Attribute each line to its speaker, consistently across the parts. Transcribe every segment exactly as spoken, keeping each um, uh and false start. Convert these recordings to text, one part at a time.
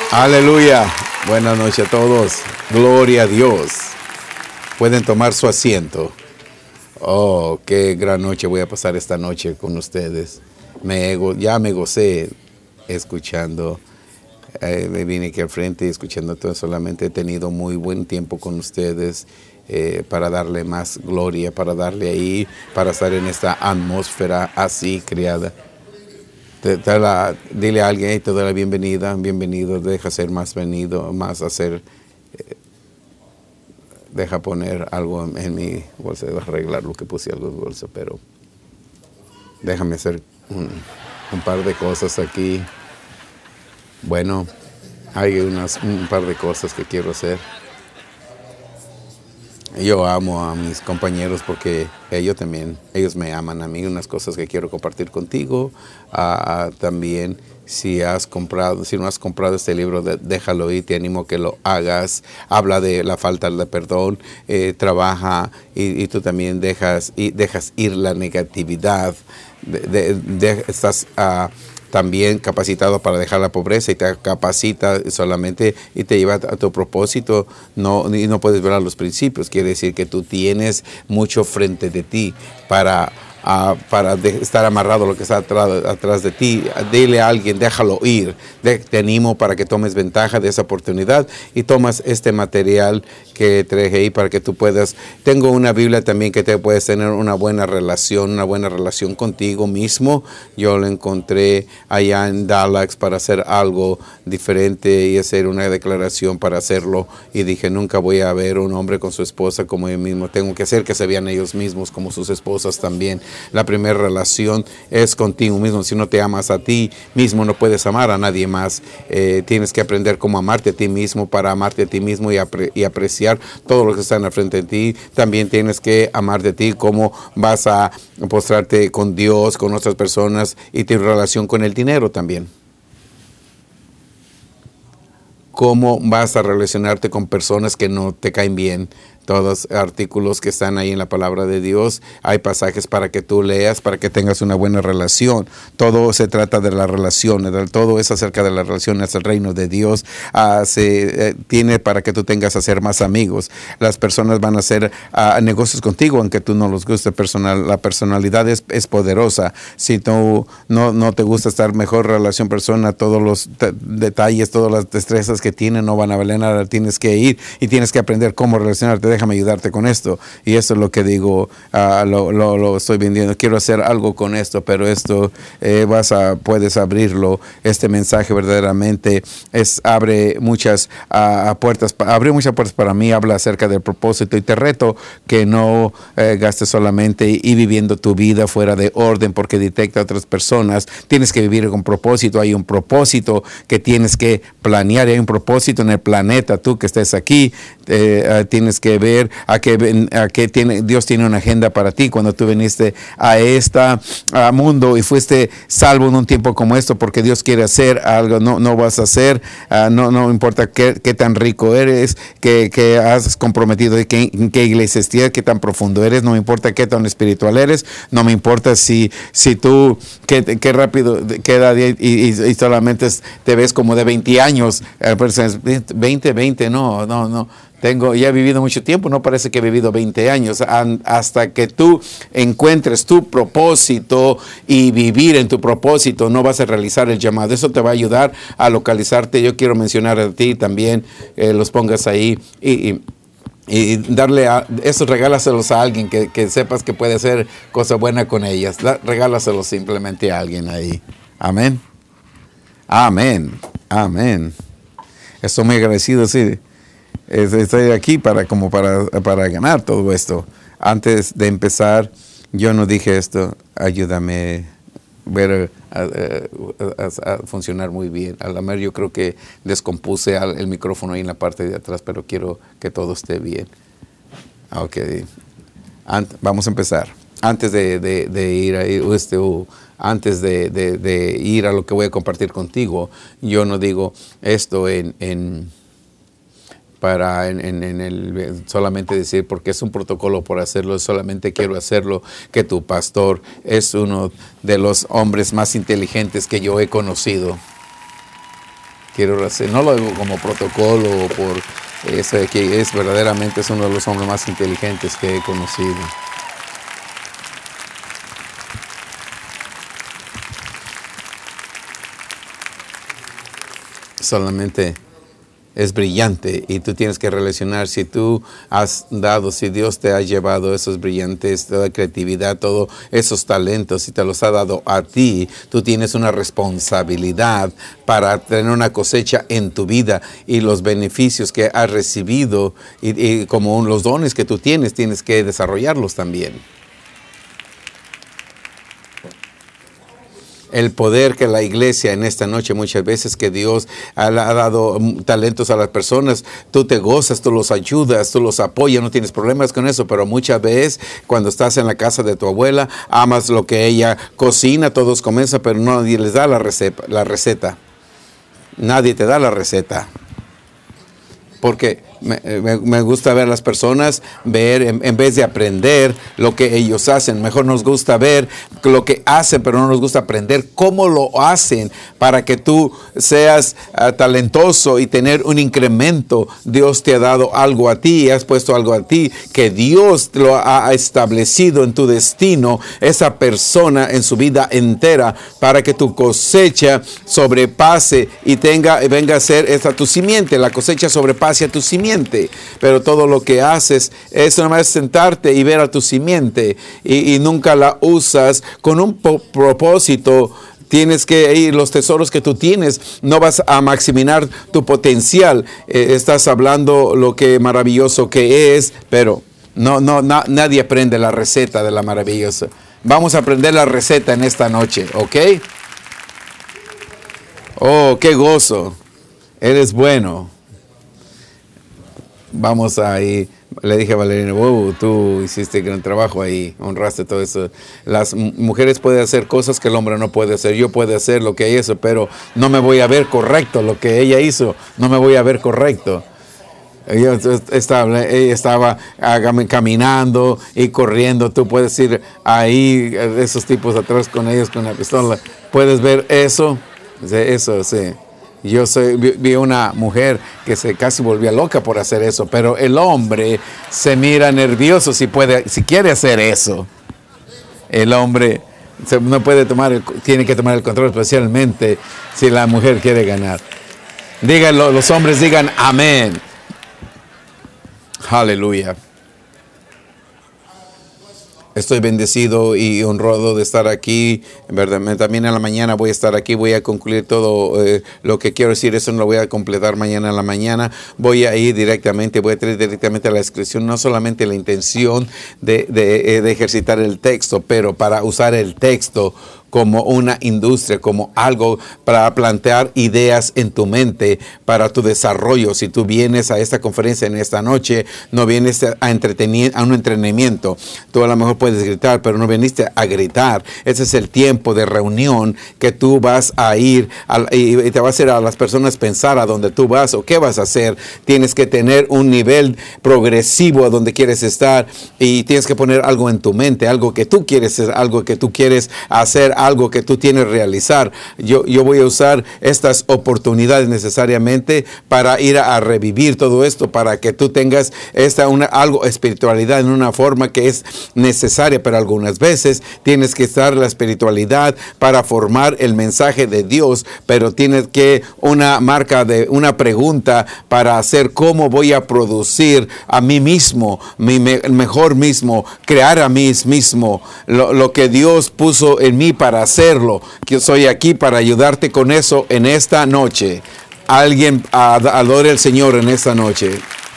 Speaker 1: Aleluya. Buenas noches a todos. Gloria a Dios. Pueden tomar su asiento. Oh, qué gran noche voy a pasar esta noche con ustedes. Me, ya me gocé escuchando. Eh, me vine aquí al frente y escuchando todo. Solamente he tenido muy buen tiempo con ustedes eh, para darle más gloria, para darle ahí, para estar en esta atmósfera así creada. Te, te la, dile a alguien, hey, te doy la bienvenida, bienvenido, deja ser más venido, más hacer, eh, deja poner algo en, en mi bolsa, deja arreglar lo que puse algo en bolsa, pero déjame hacer un, un par de cosas aquí. Bueno, hay unas, un par de cosas que quiero hacer. Yo amo a mis compañeros porque ellos también, ellos me aman a mí, unas cosas que quiero compartir contigo. Uh, también, si has comprado, si no has comprado este libro, de, déjalo ir, te animo a que lo hagas. Habla de la falta de perdón, eh, trabaja y, y tú también dejas, y dejas ir la negatividad. De, de, de, estás uh, también capacitado para dejar la pobreza y te capacita solamente y te lleva a tu propósito. No, y no puedes ver los principios. Quiere decir que tú tienes mucho frente de ti para, uh, para de, estar amarrado a lo que está atrás, atrás de ti. Dile a alguien, déjalo ir. De, te animo para que tomes ventaja de esa oportunidad y tomas este material que traje ahí para que tú puedas. Tengo una Biblia también que te puedes tener una buena relación, una buena relación contigo mismo. Yo lo encontré allá en Dallas para hacer algo diferente y hacer una declaración para hacerlo. Y dije, nunca voy a ver un hombre con su esposa como yo mismo. Tengo que hacer que se vean ellos mismos como sus esposas también. La primera relación es contigo mismo. Si no te amas a ti mismo, no puedes amar a nadie más. Eh, tienes que aprender cómo amarte a ti mismo para amarte a ti mismo y, apre y apreciar todo lo que está en la frente de ti. También tienes que amar de ti, cómo vas a postrarte con Dios, con otras personas y tu relación con el dinero también. Cómo vas a relacionarte con personas que no te caen bien. Todos artículos que están ahí en la palabra de Dios. Hay pasajes para que tú leas, para que tengas una buena relación. Todo se trata de la relación. Todo es acerca de las relaciones. El reino de Dios uh, se eh, tiene para que tú tengas a hacer más amigos. Las personas van a hacer uh, negocios contigo, aunque tú no los guste. Personal, la personalidad es, es poderosa. Si tú no, no te gusta estar mejor relación persona, todos los detalles, todas las destrezas que tienen no van a valer nada. Tienes que ir y tienes que aprender cómo relacionarte. Déjame ayudarte con esto. Y eso es lo que digo, uh, lo, lo, lo estoy vendiendo. Quiero hacer algo con esto, pero esto eh, vas a, puedes abrirlo. Este mensaje verdaderamente es, abre muchas uh, puertas, abre muchas puertas para mí, habla acerca del propósito y te reto que no eh, gastes solamente y, y viviendo tu vida fuera de orden porque detecta a otras personas. Tienes que vivir con propósito. Hay un propósito que tienes que planear. Hay un propósito en el planeta. Tú que estés aquí, eh, uh, tienes que ver a que, a que tiene, Dios tiene una agenda para ti cuando tú viniste a este a mundo y fuiste salvo en un tiempo como esto porque Dios quiere hacer algo. No, no vas a hacer, uh, no, no importa qué, qué tan rico eres, qué, qué has comprometido, qué, en qué iglesia estés, qué tan profundo eres, no me importa qué tan espiritual eres, no me importa si, si tú, qué, qué rápido queda y, y, y solamente te ves como de veinte años, veinte, veinte, no, no, no. Tengo, ya he vivido mucho tiempo, no parece que he vivido veinte años, hasta que tú encuentres tu propósito y vivir en tu propósito, no vas a realizar el llamado. Eso te va a ayudar a localizarte. Yo quiero mencionar a ti también, eh, los pongas ahí y, y Y darle a, eso, regálaselos a alguien que, que sepas que puede hacer cosa buena con ellas. Da, regálaselos simplemente a alguien ahí. Amén. Amén. Amén. Estoy muy agradecido, sí. Estoy aquí para, como para, para ganar todo esto. Antes de empezar, yo no dije esto, ayúdame ver a, a, a funcionar muy bien. A la mejor yo creo que descompuse el micrófono ahí en la parte de atrás, pero quiero que todo esté bien. Ok. Ant, vamos a empezar. Antes de, de, de ir a este, uh, antes de, de, de ir a lo que voy a compartir contigo, yo no digo esto en, en para en, en, en el solamente decir porque es un protocolo por hacerlo, solamente quiero hacerlo, que tu pastor es uno de los hombres más inteligentes que yo he conocido. quiero hacer, no lo digo como protocolo o por ese que es verdaderamente es uno de los hombres más inteligentes que he conocido. Solamente es brillante y tú tienes que relacionar si tú has dado, si Dios te ha llevado esos brillantes, toda creatividad, todos esos talentos y te los ha dado a ti, tú tienes una responsabilidad para tener una cosecha en tu vida y los beneficios que has recibido y, y como los dones que tú tienes, tienes que desarrollarlos también. El poder que la iglesia en esta noche, muchas veces que Dios ha, ha dado talentos a las personas, tú te gozas, tú los ayudas, tú los apoyas, no tienes problemas con eso, pero muchas veces cuando estás en la casa de tu abuela, amas lo que ella cocina, todos comienzan, pero nadie les da la receta, la receta. Nadie te da la receta. Porque me, me, me gusta ver a las personas, ver en, en vez de aprender lo que ellos hacen. Mejor nos gusta ver lo que hacen, pero no nos gusta aprender cómo lo hacen para que tú seas uh, talentoso y tener un incremento. Dios te ha dado algo a ti, has puesto algo a ti, que Dios lo ha establecido en tu destino, esa persona en su vida entera, para que tu cosecha sobrepase y tenga, venga a ser esta tu simiente. La cosecha sobrepase a tu simiente, pero todo lo que haces es nada más sentarte y ver a tu simiente y, y nunca la usas con un propósito. Tienes que ir, los tesoros que tú tienes, no vas a maximizar tu potencial. Eh, estás hablando lo que maravilloso que es, pero no, no, na, nadie aprende la receta de la maravillosa. Vamos a aprender la receta en esta noche, ¿ok? Oh, qué gozo. Eres bueno. Vamos ahí, le dije a Valerina, wow, tú hiciste gran trabajo ahí, honraste todo eso. Las mujeres pueden hacer cosas que el hombre no puede hacer, yo puedo hacer lo que hizo, pero no me voy a ver correcto lo que ella hizo, no me voy a ver correcto. Ella estaba, ella estaba caminando y corriendo, tú puedes ir ahí, esos tipos atrás con ellos con la pistola, puedes ver eso, eso, sí. Yo soy, vi, vi una mujer que se casi volvía loca por hacer eso, pero el hombre se mira nervioso si puede, si quiere hacer eso. El hombre se, no puede tomar, el, tiene que tomar el control, especialmente si la mujer quiere ganar. Díganlo, los hombres digan amén. Aleluya. Estoy bendecido y honrado de estar aquí. ¿Verdad? También en la mañana voy a estar aquí. Voy a concluir todo eh, lo que quiero decir. Eso no lo voy a completar mañana en la mañana. Voy a ir directamente, voy a traer directamente a la escritura. No solamente la intención de, de, de ejercitar el texto, pero para usar el texto como una industria, como algo para plantear ideas en tu mente para tu desarrollo. Si tú vienes a esta conferencia en esta noche, no vienes a, entretenir, a un entrenamiento. Tú a lo mejor puedes gritar, pero no viniste a gritar. Ese es el tiempo de reunión que tú vas a ir a, y, y te va a hacer a las personas pensar a dónde tú vas o qué vas a hacer. Tienes que tener un nivel progresivo a donde quieres estar y tienes que poner algo en tu mente, algo que tú quieres hacer, algo que tú quieres hacer, algo que tú tienes que realizar. Yo, yo voy a usar estas oportunidades necesariamente para ir a, a revivir todo esto, para que tú tengas esta una, algo espiritualidad en una forma que es necesaria, pero algunas veces tienes que estar la espiritualidad para formar el mensaje de Dios, pero tienes que una marca de una pregunta para hacer cómo voy a producir a mí mismo, mi me, mejor mismo, crear a mí mismo lo, lo que Dios puso en mí para hacerlo. Yo soy aquí para ayudarte con eso en esta noche. Alguien adore al Señor en esta noche.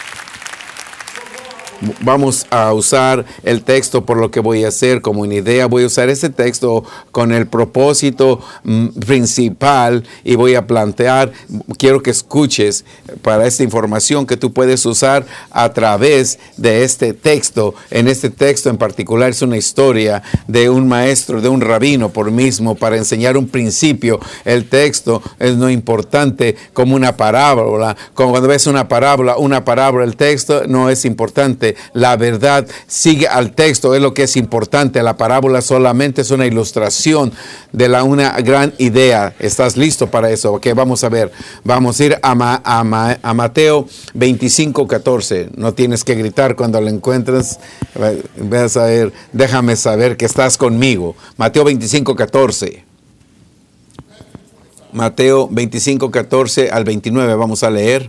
Speaker 1: Vamos a usar el texto por lo que voy a hacer como una idea. Voy a usar ese texto con el propósito mm, principal y voy a plantear, quiero que escuches para esta información que tú puedes usar a través de este texto. En este texto en particular es una historia de un maestro, de un rabino por mismo, para enseñar un principio. El texto es no importante como una parábola. Como cuando ves una parábola, una parábola, el texto no es importante. importante. La verdad sigue al texto, es lo que es importante. La parábola solamente es una ilustración de la, una gran idea. ¿Estás listo para eso? Ok, vamos a ver. Vamos a ir a, Ma, a, Ma, a Mateo veinticinco, catorce. No tienes que gritar cuando lo encuentres. Vas a ver, déjame saber que estás conmigo. Mateo veinticinco, catorce. Mateo veinticinco, catorce al veintinueve, vamos a leer.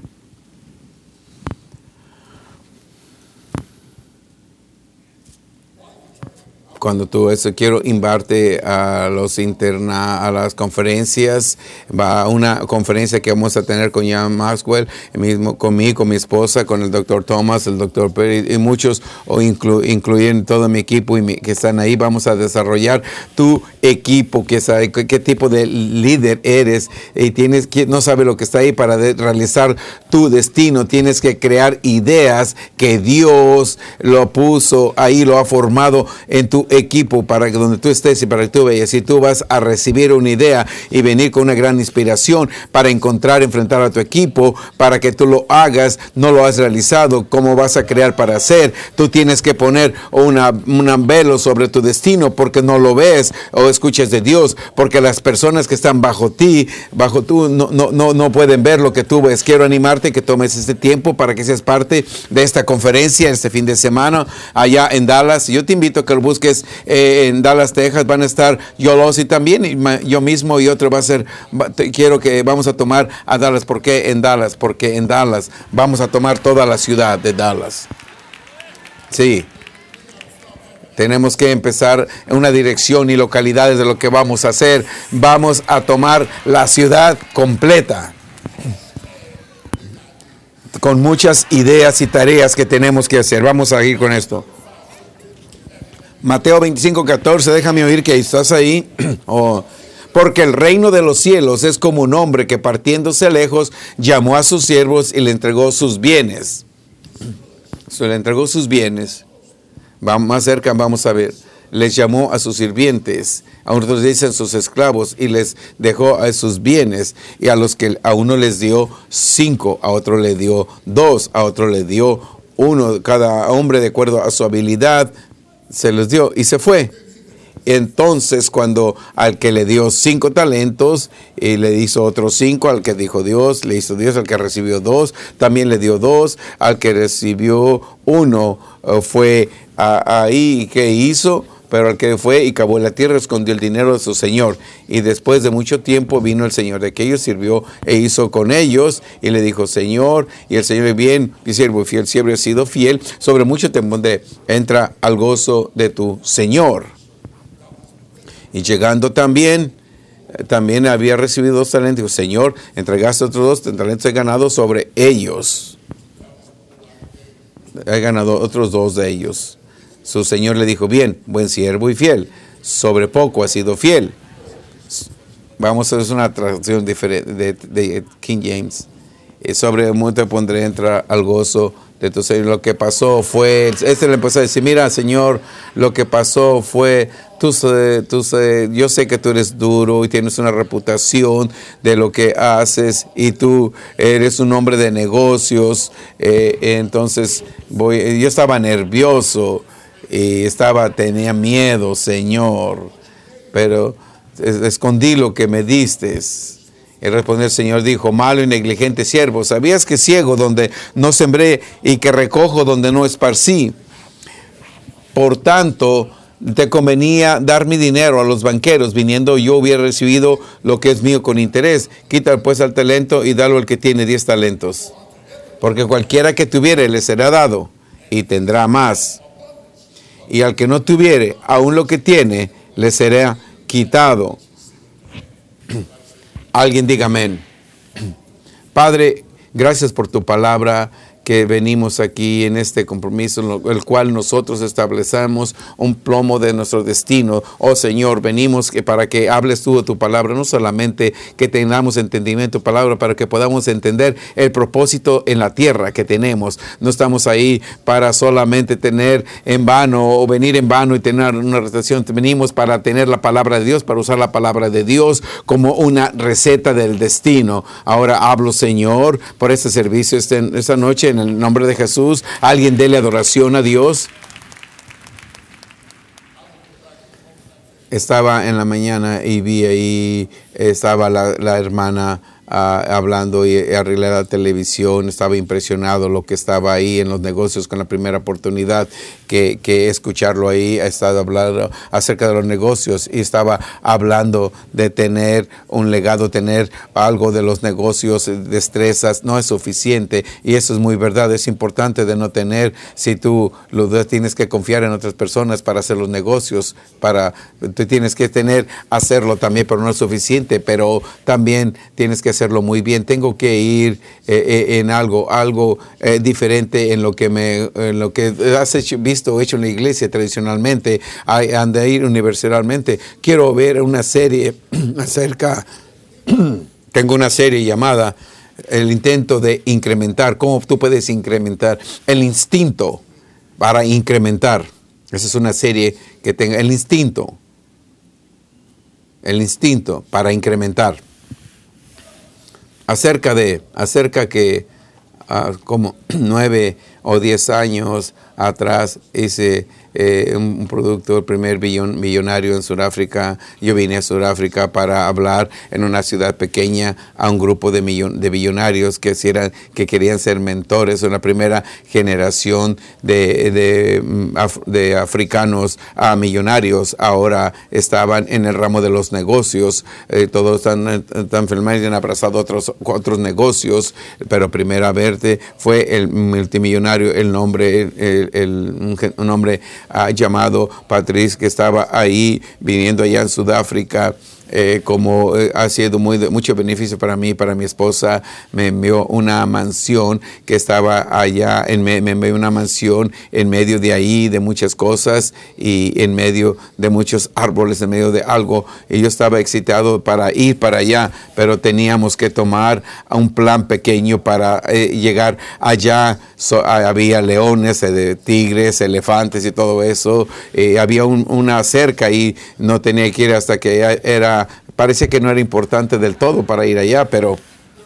Speaker 1: Cuando tú eso, quiero invitarte a los interna, a las conferencias, va a una conferencia que vamos a tener con Jan Maxwell, mismo conmigo, con mi esposa, con el doctor Thomas, el doctor Perry y muchos, o inclu, incluyendo todo mi equipo y mi, que están ahí. Vamos a desarrollar tu equipo, que sabe qué, qué tipo de líder eres y tienes que no sabe lo que está ahí para de, realizar tu destino. Tienes que crear ideas que Dios lo puso ahí, lo ha formado en tu equipo para que donde tú estés y para que tú veas, y tú vas a recibir una idea y venir con una gran inspiración para encontrar, enfrentar a tu equipo, para que tú lo hagas, no lo has realizado, cómo vas a crear para hacer. Tú tienes que poner una, un velo sobre tu destino porque no lo ves o escuchas de Dios, porque las personas que están bajo ti, bajo tú, no, no, no, no pueden ver lo que tú ves. Quiero animarte que tomes este tiempo para que seas parte de esta conferencia este fin de semana allá en Dallas. Yo te invito a que lo busques Eh, en Dallas, Texas. Van a estar Yolosi también, y yo mismo, y otro va a ser, quiero que vamos a tomar a Dallas. ¿Por qué en Dallas? Porque en Dallas vamos a tomar toda la ciudad de Dallas. Sí. Tenemos que empezar en una dirección y localidades de lo que vamos a hacer. Vamos a tomar la ciudad completa, con muchas ideas y tareas que tenemos que hacer. Vamos a ir con esto. Mateo veinticinco, catorce, déjame oír que estás ahí. Oh, porque el reino de los cielos es como un hombre que partiéndose lejos llamó a sus siervos y le entregó sus bienes. Se le entregó sus bienes. Vamos más cerca, vamos a ver. Les llamó a sus sirvientes, a otros dicen sus esclavos, y les dejó a sus bienes. Y a los que a uno les dio cinco, a otro le dio dos, a otro le dio uno. Cada hombre de acuerdo a su habilidad se los dio y se fue. Entonces, cuando al que le dio cinco talentos, y le hizo otros cinco, al que dijo Dios, le hizo Dios, al que recibió dos, también le dio dos, al que recibió uno, uh, fue a, ahí, ¿qué hizo? Pero al que fue y cavó la tierra, escondió el dinero de su señor. Y después de mucho tiempo vino el señor de aquellos, sirvió e hizo con ellos. Y le dijo, Señor, y el Señor, bien, mi siervo fiel, siempre he sido fiel, sobre mucho te pondré, entra al gozo de tu Señor. Y llegando también, también había recibido dos talentos. Dijo, Señor, entregaste otros dos talentos, he ganado sobre ellos. He ganado otros dos de ellos. Su señor le dijo, bien, buen siervo y fiel, sobre poco has sido fiel. Vamos a hacer una traducción diferente de, de King James. Sobre mucho te pondré, entra al gozo de tu Señor. Lo que pasó fue, este le empezó a decir, mira, Señor, lo que pasó fue, tú, tú, yo sé que tú eres duro y tienes una reputación de lo que haces y tú eres un hombre de negocios. Eh, entonces, voy, yo estaba nervioso. Y estaba, tenía miedo, Señor, pero escondí lo que me diste. Y respondió el Señor, dijo, malo y negligente siervo, ¿sabías que ciego donde no sembré y que recojo donde no esparcí? Por tanto, te convenía dar mi dinero a los banqueros, viniendo yo hubiera recibido lo que es mío con interés. Quita pues al talento y dalo al que tiene diez talentos. Porque cualquiera que tuviere le será dado y tendrá más. Y al que no tuviere, aún lo que tiene, le será quitado. Alguien diga amén. Padre, gracias por tu palabra, que venimos aquí en este compromiso, el cual nosotros establecemos un plomo de nuestro destino. Oh Señor, venimos que para que hables tú de tu palabra, no solamente que tengamos entendimiento de tu palabra, para que podamos entender el propósito en la tierra que tenemos. No estamos ahí para solamente tener en vano o venir en vano y tener una recetación. Venimos para tener la palabra de Dios, para usar la palabra de Dios como una receta del destino. Ahora hablo, Señor, por este servicio esta, esta noche en el nombre de Jesús. Alguien dele adoración a Dios. Estaba en la mañana y vi ahí, estaba la, la hermana uh, hablando y, y arreglé la televisión. Estaba impresionado lo que estaba ahí en los negocios con la primera oportunidad que, que escucharlo ahí. Ha estado hablando acerca de los negocios y estaba hablando de tener un legado, tener algo de los negocios, destrezas. No es suficiente y eso es muy verdad. Es importante de no tener, si tú lo tienes que confiar en otras personas para hacer los negocios, para tú tienes que tener, hacerlo también, pero no es suficiente, pero también tienes que hacerlo muy bien. Tengo que ir eh, en algo, algo eh, diferente en lo que me, en lo que has hecho, visto, hecho en la iglesia tradicionalmente, han de ir universalmente. Quiero ver una serie acerca, tengo una serie llamada El intento de incrementar, cómo tú puedes incrementar, el instinto para incrementar. Esa es una serie que tenga el instinto. El instinto para incrementar. Acerca de, acerca que uh, como nueve o diez años atrás hice eh, un, un producto, el primer billon, millonario en Sudáfrica. Yo vine a Sudáfrica para hablar en una ciudad pequeña a un grupo de, millon, de billonarios que, eran, que querían ser mentores. Una primera generación de, de, af, de africanos a millonarios ahora estaban en el ramo de los negocios. Eh, todos están, están filmados y han abrazado otros, otros negocios, pero primera verte fue el multimillonario, el nombre, el, el, el, un, un hombre uh, llamado Patrice, que estaba ahí, viniendo allá en Sudáfrica. Eh, como eh, ha sido muy de mucho beneficio para mí, para mi esposa. Me envió una mansión que estaba allá, en me, me envió una mansión en medio de ahí, de muchas cosas, y en medio de muchos árboles, en medio de algo. Y yo estaba excitado para ir para allá, pero teníamos que tomar un plan pequeño para eh, llegar allá. So, había leones, eh, tigres, elefantes y todo eso. Eh, había un, una cerca y no tenía que ir hasta que era. Parece que no era importante del todo para ir allá, pero,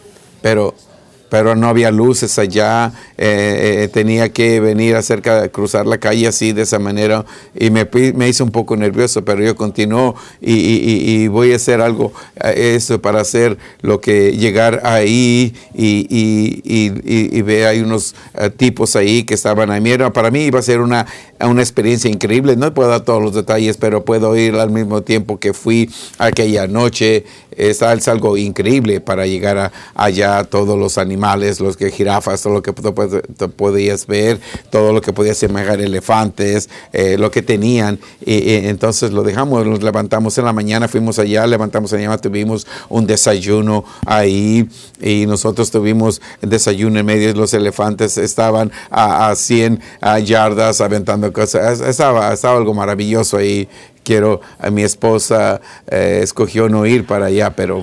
Speaker 1: pero, pero no había luces allá. Eh, eh, tenía que venir acerca, cruzar la calle así, de esa manera, y me, me hizo un poco nervioso, pero yo continuó y, y, y voy a hacer algo, eso para hacer lo que llegar ahí y, y, y, y, y ver, hay unos uh, tipos ahí que estaban ahí. Mira, para mí iba a ser una, una experiencia increíble. No puedo dar todos los detalles, pero puedo ir al mismo tiempo que fui aquella noche. Es, es algo increíble para llegar a, allá, todos los animales, los que jirafas, todo lo que podías ver, todo lo que podías imaginar, elefantes, eh, lo que tenían. Y, y entonces lo dejamos, nos levantamos en la mañana, fuimos allá, levantamos en la mañana, tuvimos un desayuno ahí y nosotros tuvimos desayuno en medio. Los elefantes estaban a, a cien a yardas aventando cosas. Estaba, estaba algo maravilloso ahí. Quiero, a mi esposa eh, escogió no ir para allá, pero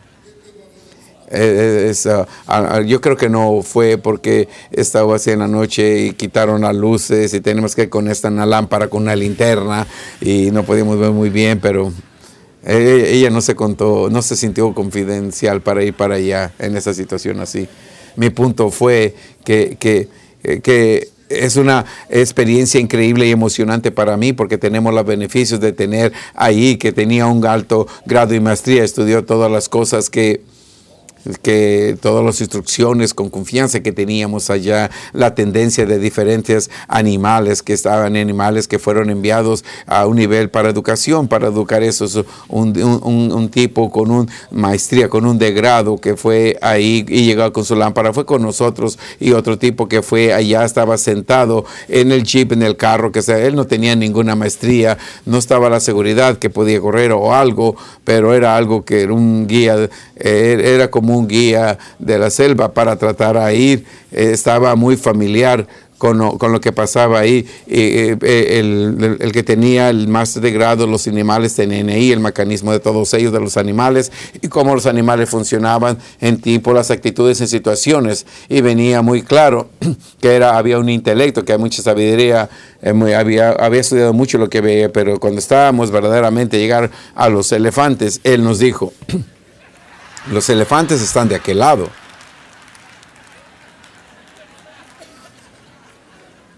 Speaker 1: eh, es, uh, uh, yo creo que no fue porque estaba así en la noche y quitaron las luces y tenemos que ir con esta una lámpara, con una linterna, y no podíamos ver muy bien, pero eh, ella no se contó, no se sintió confidencial para ir para allá en esa situación así. Mi punto fue que, que, que es una experiencia increíble y emocionante para mí, porque tenemos los beneficios de tener ahí, que tenía un alto grado de maestría, estudió todas las cosas que que todas las instrucciones con confianza que teníamos allá, la tendencia de diferentes animales que estaban, animales que fueron enviados a un nivel para educación, para educar esos, un, un, un tipo con una maestría, con un degrado que fue ahí y llegó con su lámpara, fue con nosotros, y otro tipo que fue allá, estaba sentado en el jeep, en el carro, que sea, él no tenía ninguna maestría, no estaba la seguridad que podía correr o algo, pero era algo que era un guía, era como un guía de la selva para tratar a ir. Eh, estaba muy familiar con lo, con lo que pasaba ahí. Eh, eh, el, el, el que tenía el máster de grado, los animales tenían ahí el mecanismo de todos ellos, de los animales, y cómo los animales funcionaban en tipo, las actitudes en situaciones, y venía muy claro que era, había un intelecto, que hay mucha sabiduría, eh, muy, había, había estudiado mucho lo que veía, pero cuando estábamos verdaderamente a llegar a los elefantes, él nos dijo: los elefantes están de aquel lado.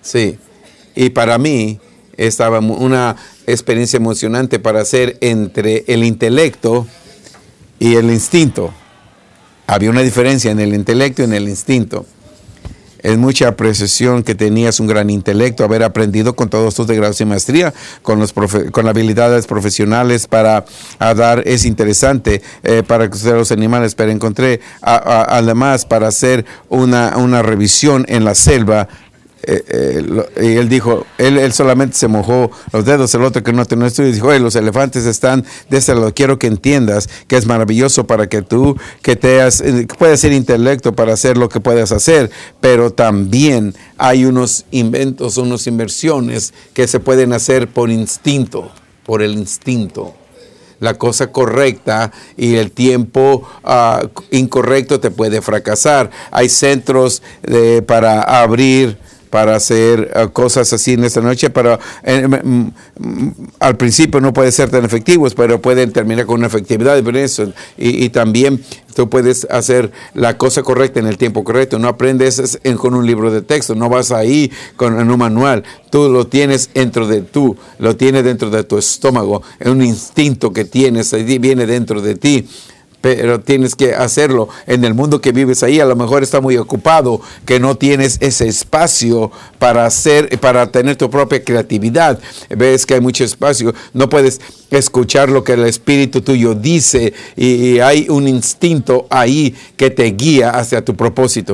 Speaker 1: Sí. Y para mí estaba una experiencia emocionante para hacer entre el intelecto y el instinto. Había una diferencia en el intelecto y en el instinto. Es mucha apreciación que tenías un gran intelecto, haber aprendido con todos tus grados y maestría, con, los profe con habilidades profesionales para a dar, es interesante eh, para conocer los animales, pero encontré a, a, además para hacer una, una revisión en la selva. Eh, eh, lo, y él dijo, él, él solamente se mojó los dedos, el otro que no tenía estudio, dijo, los elefantes están de este lado. Quiero que entiendas que es maravilloso para que tú, que te has, puedes ser intelecto para hacer lo que puedas hacer, pero también hay unos inventos, unas inversiones que se pueden hacer por instinto, por el instinto. La cosa correcta y el tiempo uh, incorrecto te puede fracasar. Hay centros de, para abrir, para hacer uh, cosas así en esta noche, pero eh, mm, mm, al principio no pueden ser tan efectivos, pero pueden terminar con una efectividad en eso. Y, y también tú puedes hacer la cosa correcta en el tiempo correcto. No aprendes en, con un libro de texto, no vas ahí con en un manual. Tú lo tienes dentro de tú, lo tienes dentro de tu estómago. Es un instinto que tienes, viene dentro de ti. Pero tienes que hacerlo en el mundo que vives ahí. A lo mejor está muy ocupado, que no tienes ese espacio para hacer, para tener tu propia creatividad. Ves que hay mucho espacio, no puedes escuchar lo que el espíritu tuyo dice y, y hay un instinto ahí que te guía hacia tu propósito.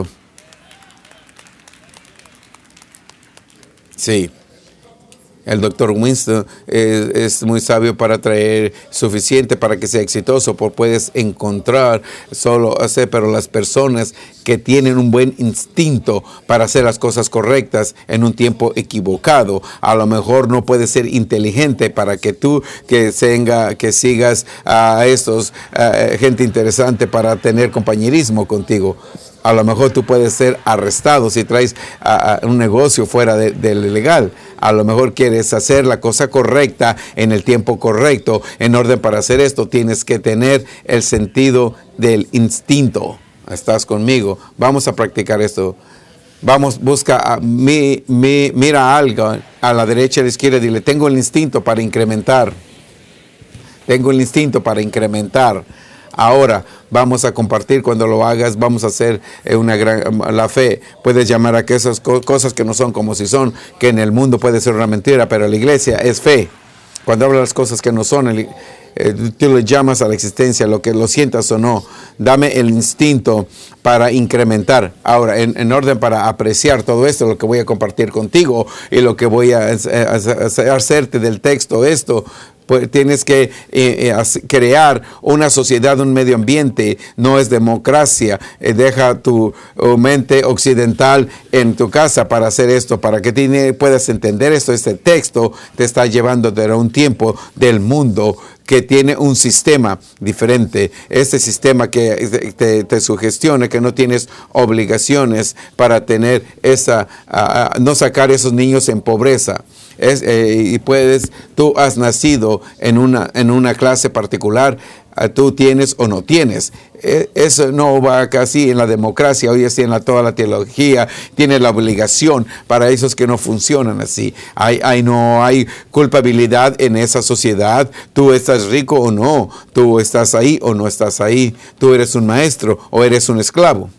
Speaker 1: Sí. El doctor Winston es, es muy sabio para traer suficiente para que sea exitoso, porque puedes encontrar solo hacer, pero las personas que tienen un buen instinto para hacer las cosas correctas en un tiempo equivocado, a lo mejor no puedes ser inteligente para que tú que, tenga, que sigas a estos a gente interesante para tener compañerismo contigo. A lo mejor tú puedes ser arrestado si traes a, a un negocio fuera de, de legal. A lo mejor quieres hacer la cosa correcta en el tiempo correcto. En orden para hacer esto tienes que tener el sentido del instinto. ¿Estás conmigo? Vamos a practicar esto. Vamos, busca, a, mi, mi, mira a algo a la derecha y a la izquierda y dile, tengo el instinto para incrementar. Tengo el instinto para incrementar. Ahora vamos a compartir, cuando lo hagas, vamos a hacer una gran, la fe. Puedes llamar a que esas cosas que no son como si son, que en el mundo puede ser una mentira, pero la iglesia es fe. Cuando hablas las cosas que no son, el, eh, tú le llamas a la existencia, lo que lo sientas o no. Dame el instinto para incrementar. Ahora, en, en orden para apreciar todo esto, lo que voy a compartir contigo y lo que voy a, a, a, a hacerte del texto, esto, pues tienes que eh, eh, crear una sociedad, un medio ambiente, no es democracia. Eh, deja tu uh, mente occidental en tu casa para hacer esto, para que tiene, puedas entender esto. Este texto te está llevando a un tiempo del mundo que tiene un sistema diferente. Este sistema que te, te sugestiona que no tienes obligaciones para tener esa, uh, no sacar a esos niños en pobreza. Es, eh, y puedes, tú has nacido en una, en una clase particular, eh, tú tienes o no tienes. Eh, eso no va casi en la democracia, hoy así en la, toda la teología, tiene la obligación para esos que no funcionan así. Hay, hay, no hay culpabilidad en esa sociedad, tú estás rico o no, tú estás ahí o no estás ahí, tú eres un maestro o eres un esclavo.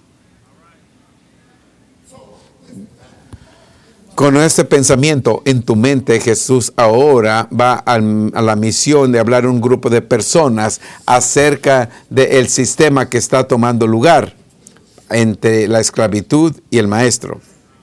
Speaker 1: Con este pensamiento en tu mente, Jesús ahora va a la misión de hablar a un grupo de personas acerca del sistema que está tomando lugar entre la esclavitud y el maestro.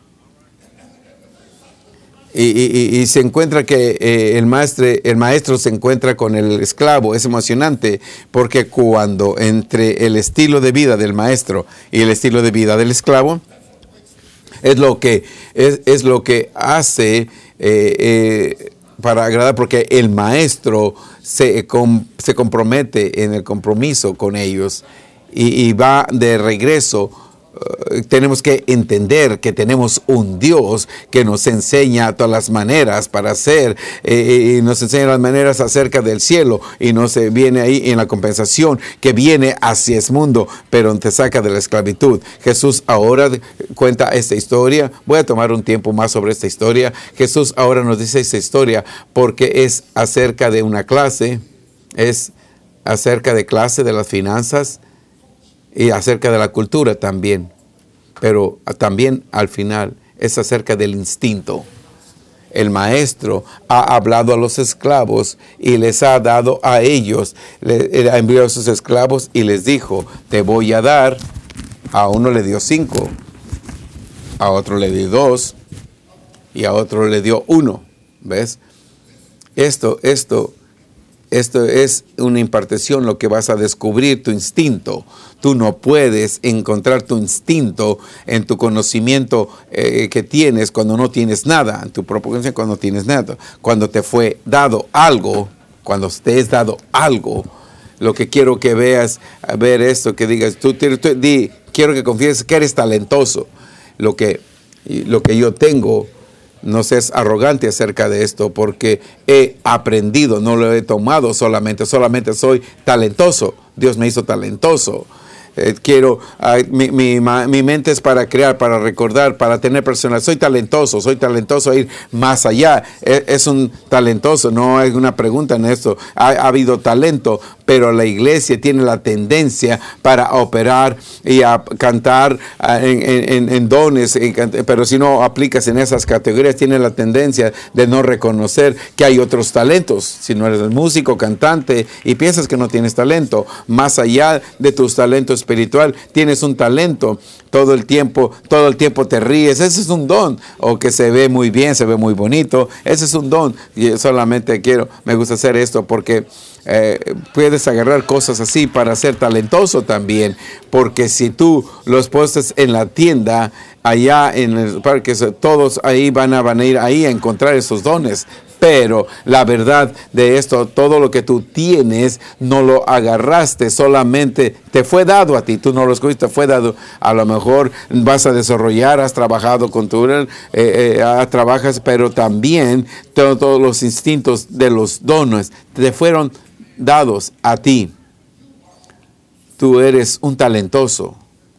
Speaker 1: Y, y, y se encuentra que eh, el, maestro, el maestro se encuentra con el esclavo. Es emocionante porque cuando entre el estilo de vida del maestro y el estilo de vida del esclavo, Es lo que, es, es lo que hace eh, eh, para agradar, porque el maestro se, com, se compromete en el compromiso con ellos y, y va de regreso Uh, tenemos que entender que tenemos un Dios que nos enseña todas las maneras para hacer, eh, y nos enseña las maneras acerca del cielo, y no se viene ahí en la compensación que viene hacia el mundo, pero te saca de la esclavitud. Jesús ahora cuenta esta historia. Voy a tomar un tiempo más sobre esta historia. Jesús ahora nos dice esta historia porque es acerca de una clase, es acerca de clase de las finanzas, y acerca de la cultura también, pero también al final es acerca del instinto. El maestro ha hablado a los esclavos y les ha dado a ellos, le ha enviado a sus esclavos y les dijo, te voy a dar. A uno le dio cinco, a otro le dio dos y a otro le dio uno. ¿Ves? Esto, esto Esto es una impartición, lo que vas a descubrir, tu instinto. Tú no puedes encontrar tu instinto en tu conocimiento eh, que tienes cuando no tienes nada, en tu propia conciencia cuando no tienes nada. Cuando te fue dado algo, cuando te es dado algo, lo que quiero que veas, ver esto, que digas, tú, tú, tú di, quiero que confieses que eres talentoso. Lo que, lo que yo tengo, no seas arrogante acerca de esto, porque he aprendido, no lo he tomado solamente, solamente soy talentoso. Dios me hizo talentoso. Eh, quiero, uh, mi, mi, mi mente es para crear, para recordar, para tener personal. Soy talentoso, soy talentoso a ir más allá. Es, es un talentoso, no hay una pregunta en esto. Ha, ha habido talento, pero la iglesia tiene la tendencia para operar y a cantar uh, en, en, en dones, en, pero si no aplicas en esas categorías, tiene la tendencia de no reconocer que hay otros talentos. Si no eres el músico, cantante, y piensas que no tienes talento, más allá de tus talentos espiritual, tienes un talento, todo el tiempo, todo el tiempo te ríes, ese es un don, o que se ve muy bien, se ve muy bonito, ese es un don. Y solamente quiero, me gusta hacer esto porque eh, puedes agarrar cosas así para ser talentoso también, porque si tú los postes en la tienda, allá en el parque, todos ahí van a, van a ir ahí a encontrar esos dones. Pero la verdad de esto, todo lo que tú tienes, no lo agarraste, solamente te fue dado a ti, tú no lo escogiste, fue dado. A lo mejor vas a desarrollar, has trabajado con tu, eh, eh, trabajas, pero también todo, todos los instintos de los dones te fueron dados a ti. Tú eres un talentoso.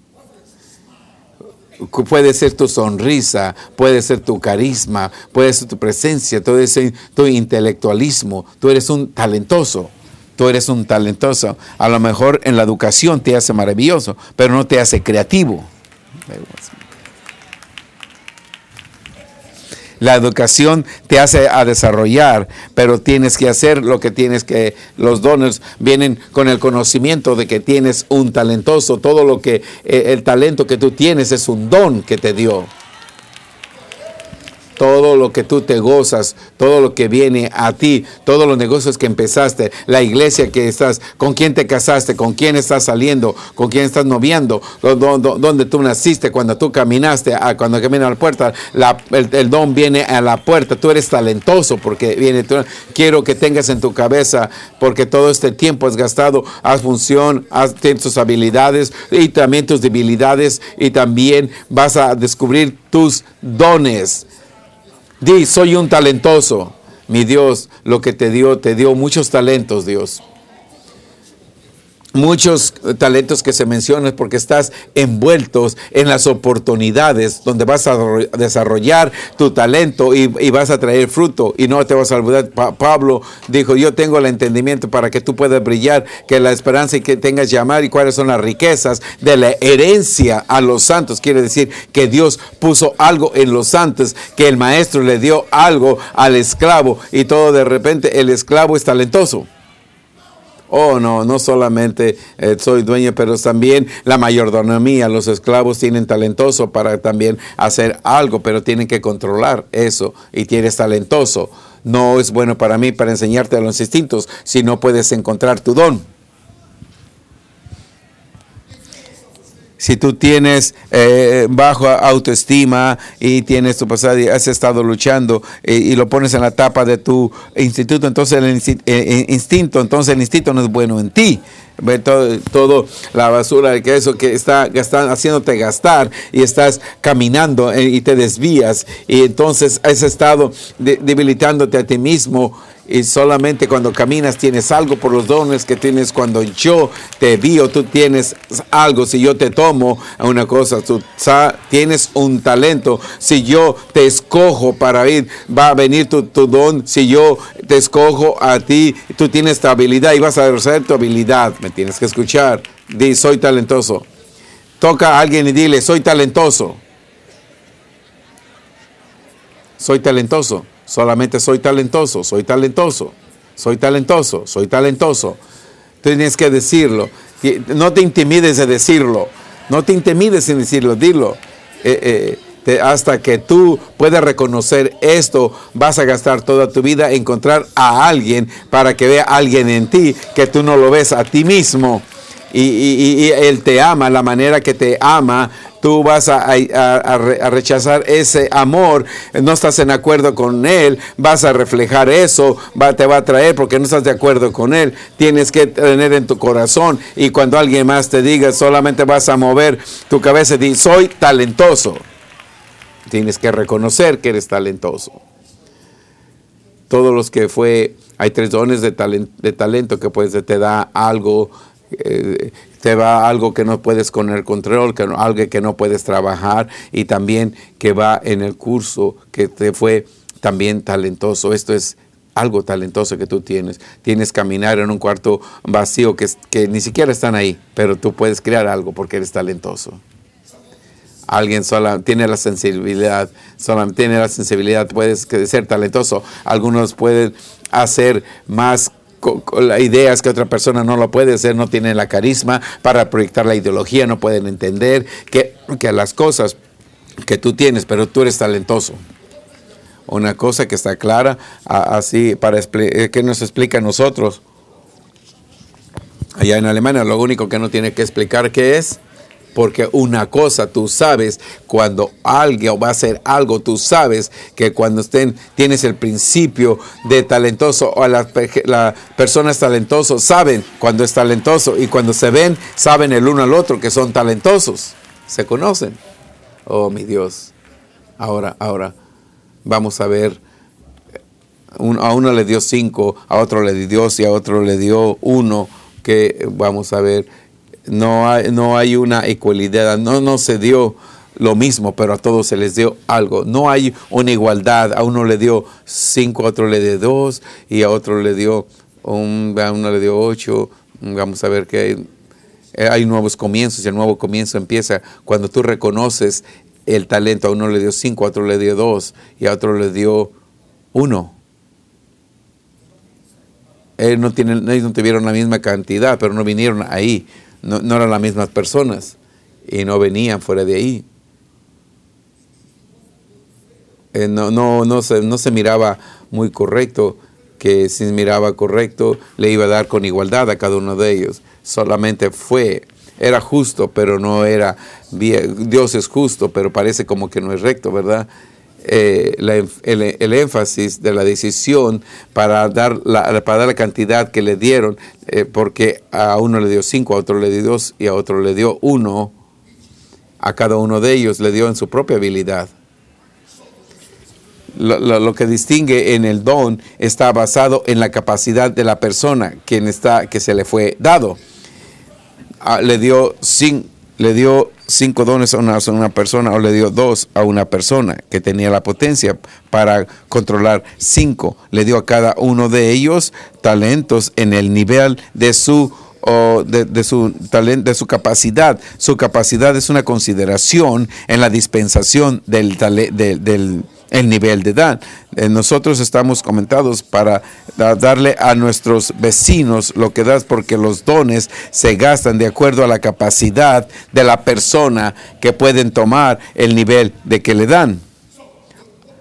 Speaker 1: Puede ser tu sonrisa, puede ser tu carisma, puede ser tu presencia, puede ser tu intelectualismo. Tú eres un talentoso, tú eres un talentoso. A lo mejor en la educación te hace maravilloso, pero no te hace creativo. La educación te hace a desarrollar, pero tienes que hacer lo que tienes que. Los dones vienen con el conocimiento de que tienes un talentoso. Todo lo que, eh, el talento que tú tienes es un don que te dio. Todo lo que tú te gozas, todo lo que viene a ti, todos los negocios que empezaste, la iglesia que estás, con quién te casaste, con quién estás saliendo, con quién estás noviando, donde tú naciste, cuando tú caminaste, cuando caminas a la puerta, la, el, el don viene a la puerta. Tú eres talentoso porque viene. Tú, quiero que tengas en tu cabeza, porque todo este tiempo has gastado, haz función, haz tus habilidades y también tus debilidades, y también vas a descubrir tus dones. Di, soy un talentoso. Mi Dios, lo que te dio, te dio muchos talentos, Dios. Muchos talentos que se mencionan porque estás envueltos en las oportunidades donde vas a desarrollar tu talento y, y vas a traer fruto y no te vas a olvidar. Pa- Pablo dijo, yo tengo el entendimiento para que tú puedas brillar, que la esperanza y que tengas llamar y cuáles son las riquezas de la herencia a los santos. Quiere decir que Dios puso algo en los santos, que el maestro le dio algo al esclavo y todo de repente el esclavo es talentoso. Oh, no, no solamente eh, soy dueño, pero también la mayordomía. Los esclavos tienen talentoso para también hacer algo, pero tienen que controlar eso. Y tienes talentoso. No es bueno para mí para enseñarte a los instintos si no puedes encontrar tu don. Si tú tienes eh, baja autoestima y tienes tu pasado y has estado luchando eh, y lo pones en la tapa de tu instituto, entonces el insti- eh, instinto, entonces el instinto no es bueno en ti. ve todo, todo la basura, que eso que está gastando, haciéndote gastar, y estás caminando y te desvías, y entonces has estado de, debilitándote a ti mismo. Y solamente cuando caminas tienes algo por los dones que tienes. Cuando yo te vi, tú tienes algo. Si yo te tomo a una cosa, tú tienes un talento. Si yo te escojo para ir, va a venir tu, tu don. Si yo te escojo a ti, tú tienes tu habilidad y vas a desarrollar tu habilidad. Me tienes que escuchar. Di, soy talentoso. Toca a alguien y dile, soy talentoso. Soy talentoso. Solamente soy talentoso, soy talentoso, soy talentoso, soy talentoso. Tienes que decirlo. No te intimides de decirlo. No te intimides en decirlo, dilo. Eh, eh, te, hasta que tú puedas reconocer esto, vas a gastar toda tu vida en encontrar a alguien para que vea a alguien en ti que tú no lo ves a ti mismo. Y, y, y Él te ama, la manera que te ama, tú vas a, a, a rechazar ese amor, no estás en acuerdo con Él, vas a reflejar eso, va, te va a traer porque no estás de acuerdo con Él. Tienes que tener en tu corazón, y cuando alguien más te diga, solamente vas a mover tu cabeza y decir, soy talentoso. Tienes que reconocer que eres talentoso. Todos los que fue, hay tres dones de talento, de talento que pues te da algo. Eh, te va algo que no puedes con el control, que no, algo que no puedes trabajar, y también que va en el curso que te fue también talentoso. Esto es algo talentoso que tú tienes. Tienes que caminar en un cuarto vacío que, que ni siquiera están ahí, pero tú puedes crear algo porque eres talentoso. Alguien sola tiene la sensibilidad, sola tiene la sensibilidad, puedes ser talentoso. Algunos pueden hacer más Con, con las ideas que otra persona no lo puede hacer, no tienen la carisma para proyectar la ideología, no pueden entender que, que las cosas que tú tienes, pero tú eres talentoso. Una cosa que está clara, a, así, para que nos explica a nosotros. Allá en Alemania, lo único que no tiene que explicar qué es, porque una cosa tú sabes, cuando alguien va a hacer algo, tú sabes que cuando estén, tienes el principio de talentoso, o las la personas talentosas saben cuando es talentoso, y cuando se ven, saben el uno al otro que son talentosos, se conocen. Oh, mi Dios. Ahora, ahora, vamos a ver, un, a uno le dio cinco, a otro le dio dos y a otro le dio uno, que vamos a ver. No hay, no hay una igualdad, no, no se dio lo mismo, pero a todos se les dio algo. No hay una igualdad, a uno le dio cinco, a otro le dio dos, y a otro le dio, un, a uno le dio ocho. Vamos a ver que hay, hay nuevos comienzos, y el nuevo comienzo empieza cuando tú reconoces el talento. A uno le dio cinco, a otro le dio dos, y a otro le dio uno. Ellos no, tienen, ellos no tuvieron la misma cantidad, pero no vinieron ahí. No, no eran las mismas personas y no venían fuera de ahí. Eh, no, no, no, se, no se miraba muy correcto, que si miraba correcto le iba a dar con igualdad a cada uno de ellos. Solamente fue, era justo, pero no era bien. Dios es justo, pero parece como que no es recto, ¿verdad? Eh, la, el, el énfasis de la decisión para dar la, para dar la cantidad que le dieron, eh, porque a uno le dio cinco, a otro le dio dos y a otro le dio uno, a cada uno de ellos le dio en su propia habilidad. Lo, lo, lo que distingue en el don está basado en la capacidad de la persona quien está, que se le fue dado. Ah, le dio cinco. Le dio cinco dones a una, a una persona, o le dio dos a una persona que tenía la potencia para controlar cinco. Le dio a cada uno de ellos talentos en el nivel de su, o de, de su talento, de su capacidad. Su capacidad es una consideración en la dispensación del, de, del el nivel de edad. Eh, nosotros estamos comentados para da, darle a nuestros vecinos lo que das, porque los dones se gastan de acuerdo a la capacidad de la persona que pueden tomar el nivel de que le dan.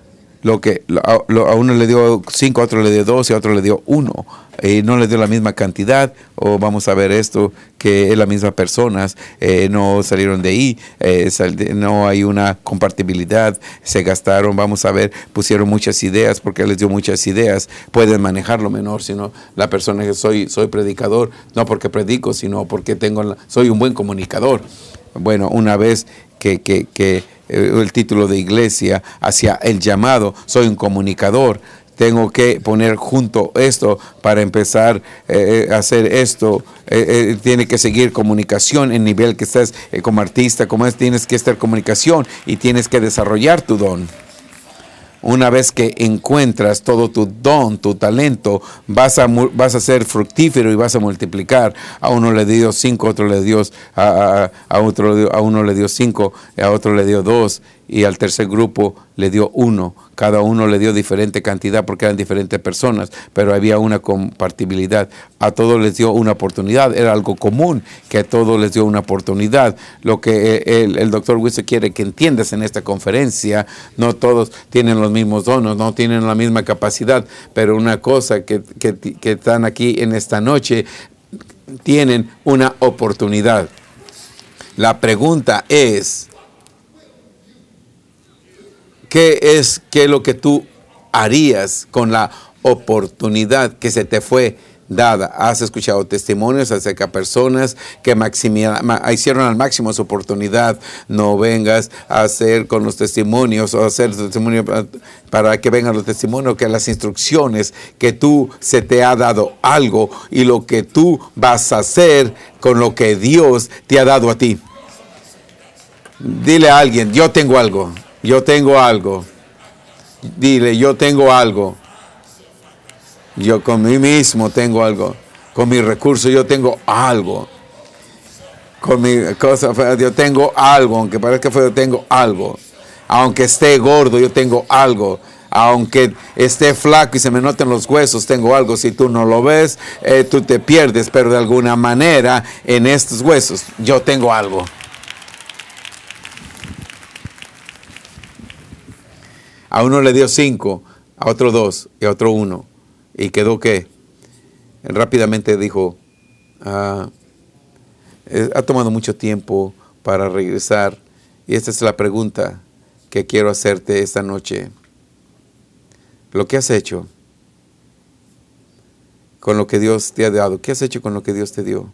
Speaker 1: lo que a, a uno le dio cinco, a otro le dio dos y a otro le dio uno. Y no le dio la misma cantidad, o vamos a ver esto, que es la misma personas, eh, no salieron de ahí, eh, sal, no hay una compartibilidad, se gastaron, vamos a ver, pusieron muchas ideas, porque él les dio muchas ideas, pueden manejarlo menor, sino la persona que soy, soy predicador, no porque predico, sino porque tengo la, soy un buen comunicador. Bueno, una vez que, que, que eh, el título de iglesia hacia el llamado, soy un comunicador. Tengo que poner junto esto para empezar eh, a hacer esto. Eh, eh, tiene que seguir comunicación en nivel que estás eh, como artista, como es, tienes que estar comunicación y tienes que desarrollar tu don. Una vez que encuentras todo tu don, tu talento, vas a, vas a ser fructífero y vas a multiplicar. A uno le dio cinco, a otro le dio, a, a, a, otro, a uno le dio cinco, a otro le dio dos, y al tercer grupo le dio uno. Cada uno le dio diferente cantidad porque eran diferentes personas, pero había una compartibilidad. A todos les dio una oportunidad. Era algo común que a todos les dio una oportunidad. Lo que el, el doctor Wiese quiere que entiendas en esta conferencia, no todos tienen los mismos dones, no tienen la misma capacidad, pero una cosa que, que, que están aquí en esta noche, tienen una oportunidad. La pregunta es, ¿qué es, qué es lo que tú harías con la oportunidad que se te fue dada? Has escuchado testimonios acerca de personas que hicieron al máximo su oportunidad. No vengas a hacer con los testimonios o hacer testimonio para que vengan los testimonios, que las instrucciones que tú se te ha dado algo y lo que tú vas a hacer con lo que Dios te ha dado a ti. Dile a alguien, yo tengo algo. Yo tengo algo. Dile, yo tengo algo. Yo con mí mismo tengo algo. Con mis recursos yo tengo algo. Con mi cosa, yo tengo algo. Aunque parezca feo, yo tengo algo. Aunque esté gordo, yo tengo algo. Aunque esté flaco y se me noten los huesos, tengo algo. Si tú no lo ves, eh, tú te pierdes. Pero de alguna manera, en estos huesos, yo tengo algo. A uno le dio cinco, a otro dos y a otro uno. ¿Y quedó qué? Él rápidamente dijo, ah, ha tomado mucho tiempo para regresar. Y esta es la pregunta que quiero hacerte esta noche. Lo que has hecho con lo que Dios te ha dado. ¿Qué has hecho con lo que Dios te dio?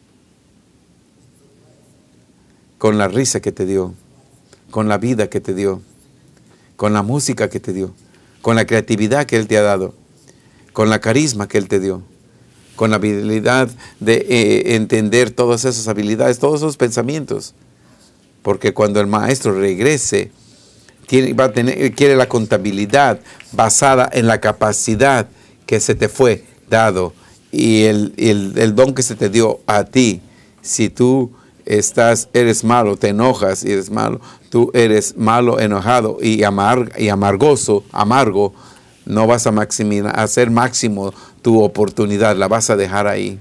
Speaker 1: Con la risa que te dio. Con la vida que te dio. Con la música que te dio, con la creatividad que Él te ha dado, con la carisma que Él te dio, con la habilidad de eh, entender todas esas habilidades, todos esos pensamientos. Porque cuando el maestro regrese, tiene, va a tener, quiere la contabilidad basada en la capacidad que se te fue dado y el, el, el don que se te dio a ti. Si tú estás, eres malo, te enojas y eres malo, tú eres malo, enojado y, amar, y amargoso, amargo, no vas a maximizar, hacer máximo tu oportunidad, la vas a dejar ahí.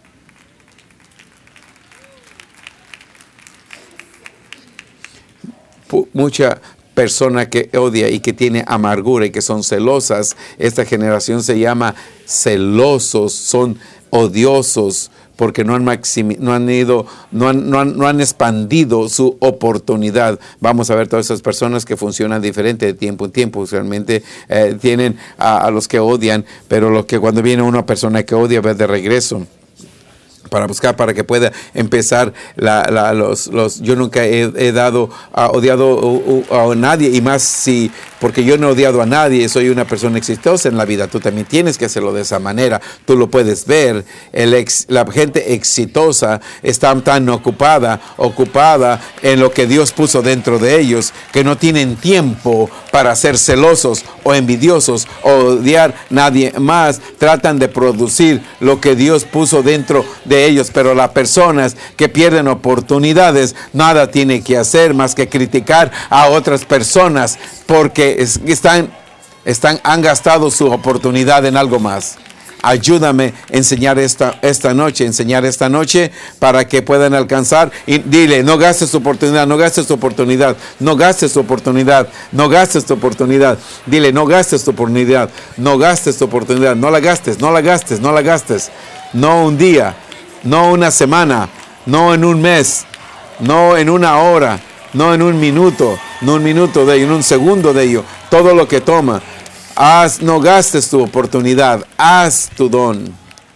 Speaker 1: Mucha persona que odia y que tiene amargura y que son celosas, esta generación se llama celosos, son odiosos, porque no han, maximi, no han ido, no han, no, han, no han expandido su oportunidad. Vamos a ver todas esas personas que funcionan diferente de tiempo en tiempo. Usualmente eh, tienen a, a los que odian, pero lo que cuando viene una persona que odia, ve de regreso para buscar, para que pueda empezar la, la, los, los, yo nunca he, he dado, uh, odiado uh, uh, a nadie, y más si, porque yo no he odiado a nadie, soy una persona exitosa en la vida. Tú también tienes que hacerlo de esa manera. Tú lo puedes ver. El ex, la gente exitosa está tan ocupada, ocupada en lo que Dios puso dentro de ellos, que no tienen tiempo para ser celosos o envidiosos o odiar a nadie más. Tratan de producir lo que Dios puso dentro de ellos, pero las personas que pierden oportunidades nada tienen que hacer más que criticar a otras personas porque están, están, han gastado su oportunidad en algo más. ayúdame a enseñar esta, esta noche, enseñar esta noche para que puedan alcanzar. Y dile, no gastes tu oportunidad, no gastes tu oportunidad, no gastes tu oportunidad, no gastes tu oportunidad. Dile, no gastes tu oportunidad, no gastes tu oportunidad, no la gastes, no la gastes, no la gastes. No un día, no una semana, no en un mes, no en una hora, no en un minuto, no un minuto de ello, en un segundo de ello. Todo lo que toma. Haz, no gastes tu oportunidad, haz tu don.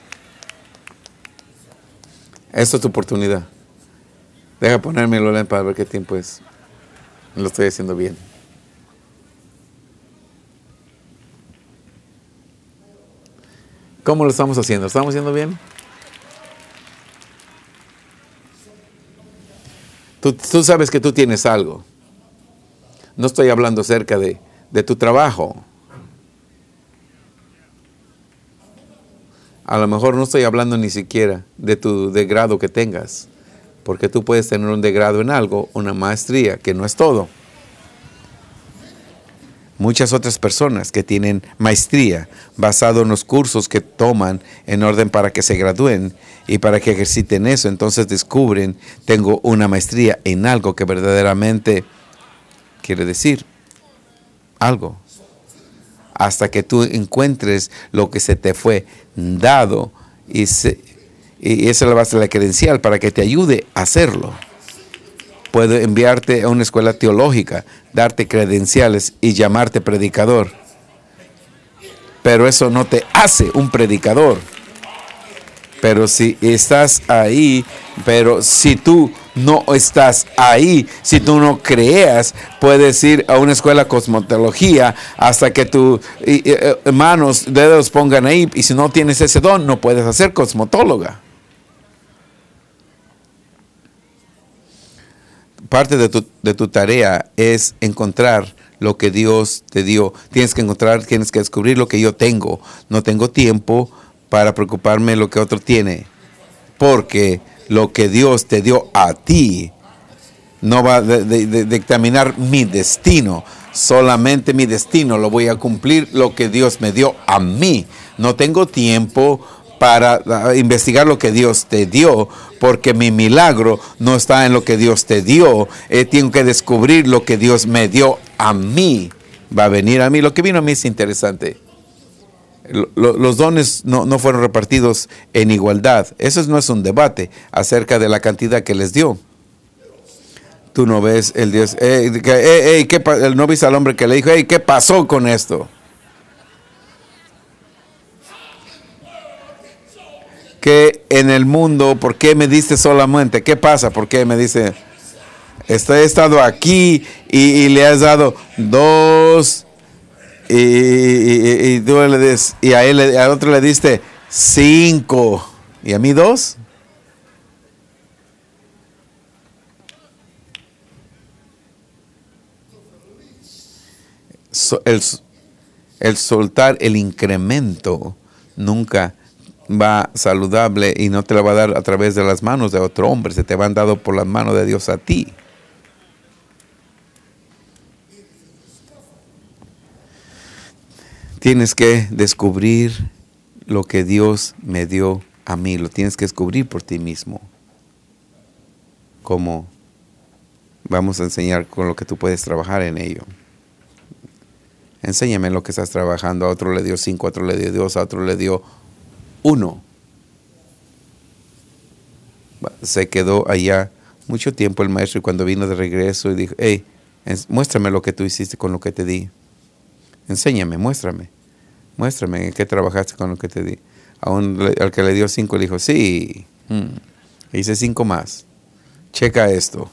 Speaker 1: Esta es tu oportunidad. Deja ponerme el lente para ver qué tiempo es. Lo estoy haciendo bien. ¿Cómo lo estamos haciendo? ¿Lo estamos haciendo bien? Tú, tú sabes que tú tienes algo. No estoy hablando acerca de, de tu trabajo. A lo mejor no estoy hablando ni siquiera de tu de grado que tengas, porque tú puedes tener un degrado en algo, una maestría, que no es todo. Muchas otras personas que tienen maestría basado en los cursos que toman en orden para que se gradúen y para que ejerciten eso, entonces descubren, tengo una maestría en algo que verdaderamente quiere decir algo. Hasta que tú encuentres lo que se te fue dado y, se, y esa es la base de la credencial para que te ayude a hacerlo. Puedo enviarte a una escuela teológica, darte credenciales y llamarte predicador. Pero eso no te hace un predicador. Pero si estás ahí, pero si tú no estás ahí, si tú no creas, puedes ir a una escuela de cosmetología hasta que tus manos, dedos pongan ahí. Y si no tienes ese don, no puedes hacer cosmetóloga. Parte de tu, de tu tarea es encontrar lo que Dios te dio. Tienes que encontrar, tienes que descubrir lo que yo tengo. No tengo tiempo para preocuparme de lo que otro tiene. Porque lo que Dios te dio a ti no va a de, de, de dictaminar mi destino. Solamente mi destino lo voy a cumplir lo que Dios me dio a mí. No tengo tiempo para investigar lo que Dios te dio, porque mi milagro no está en lo que Dios te dio. Eh, tengo que descubrir lo que Dios me dio a mí. Va a venir a mí. Lo que vino a mí es interesante. Lo, los dones no, no fueron repartidos en igualdad. Eso no es un debate acerca de la cantidad que les dio. Tú no ves el Dios. Eh, eh, eh, ¿qué, el no viste al hombre que le dijo, hey, ¿qué pasó con esto? Que en el mundo, ¿por qué me diste solamente? ¿Qué pasa? ¿Por qué me dice? He estado aquí y, y le has dado dos y, y, y, tú le des, y a él, al otro le diste cinco y a mí dos. So, el, el soltar el incremento nunca va saludable y no te la va a dar a través de las manos de otro hombre, se te van dado por las manos de Dios a ti. Tienes que descubrir lo que Dios me dio a mí, lo tienes que descubrir por ti mismo. ¿Cómo? Vamos a enseñar con lo que tú puedes trabajar en ello. Enséñame lo que estás trabajando. A otro le dio cinco, a otro le dio dos, a otro le dio uno. Se quedó allá mucho tiempo el maestro y cuando vino de regreso y dijo, hey, muéstrame lo que tú hiciste con lo que te di. Enséñame, muéstrame. Muéstrame en qué trabajaste con lo que te di. A un, al que le dio cinco le dijo, sí, hmm, hice cinco más. Checa esto.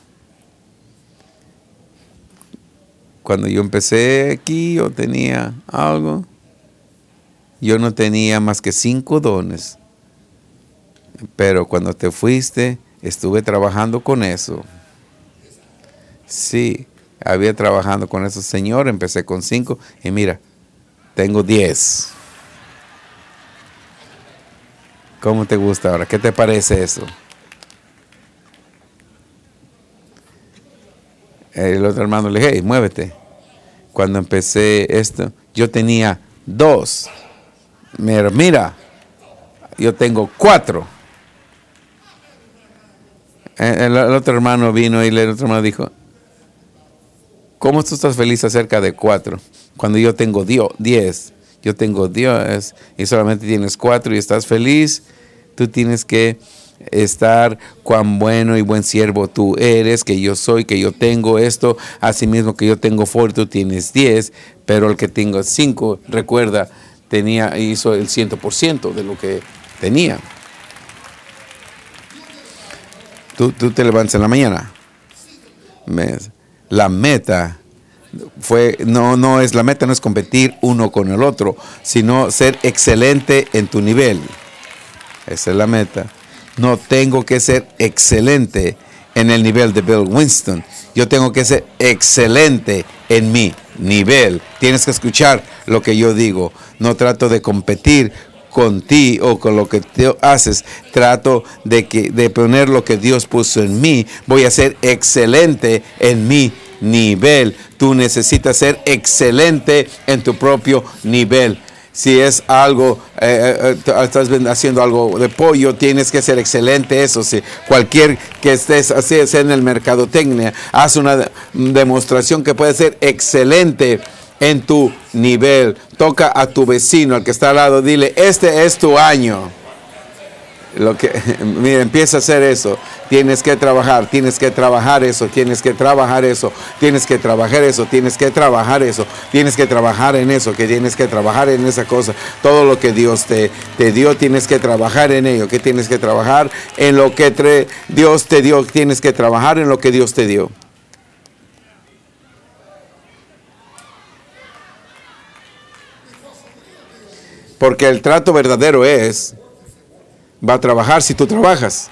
Speaker 1: Cuando yo empecé aquí, yo tenía algo. Yo no tenía más que cinco dones. Pero cuando te fuiste, estuve trabajando con eso. Sí, había trabajando con eso, Señor. Empecé con cinco y mira, tengo diez. ¿Cómo te gusta ahora? ¿Qué te parece eso? El otro hermano le dije, hey, muévete. Cuando empecé esto, yo tenía dos. Mira, mira, yo tengo cuatro. El, el otro hermano vino y el otro hermano dijo, ¿cómo tú estás feliz acerca de cuatro? Cuando yo tengo Dios, diez, yo tengo Dios y solamente tienes cuatro y estás feliz. Tú tienes que estar cuán bueno y buen siervo tú eres, que yo soy, que yo tengo esto, asimismo que yo tengo cuatro, tú tienes diez, pero el que tengo cinco, recuerda, tenía, hizo el cien por ciento de lo que tenía. Tú, tú te levantas en la mañana. La meta fue, no, no es, la meta no es competir uno con el otro, sino ser excelente en tu nivel. Esa es la meta. No tengo que ser excelente en el nivel de Bill Winston. Yo tengo que ser excelente en mi nivel. Tienes que escuchar lo que yo digo. No trato de competir con ti o con lo que tú haces. Trato de, que, de poner lo que Dios puso en mí. Voy a ser excelente en mi nivel. Tú necesitas ser excelente en tu propio nivel. Si es algo, eh, eh, estás haciendo algo de pollo, tienes que ser excelente eso. Si cualquier que estés haciendo en el mercadotecnia, haz una demostración que puede ser excelente en tu nivel. Toca a tu vecino, al que está al lado, dile, este es tu año. Lo que, mira, empieza a hacer eso. Tienes que trabajar, tienes que trabajar eso, tienes que trabajar eso, tienes que trabajar eso, tienes que trabajar eso, tienes que trabajar en eso, que tienes que trabajar en esa cosa. Todo lo que Dios te, te dio, tienes que trabajar en ello, que tienes que trabajar en lo que tre, Dios te dio, tienes que trabajar en lo que Dios te dio. Porque el trato verdadero es, va a trabajar si tú trabajas.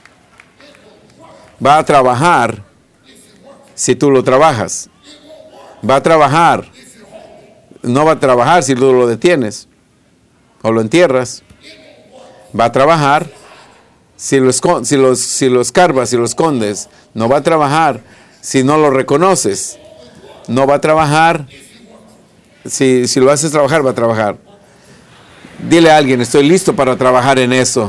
Speaker 1: Va a trabajar si tú lo trabajas. Va a trabajar. No va a trabajar si tú lo detienes o lo entierras. Va a trabajar si lo, si lo, si lo escarbas, si lo escondes. No va a trabajar si no lo reconoces. No va a trabajar si, si lo haces trabajar, va a trabajar. Dile a alguien, estoy listo para trabajar en eso.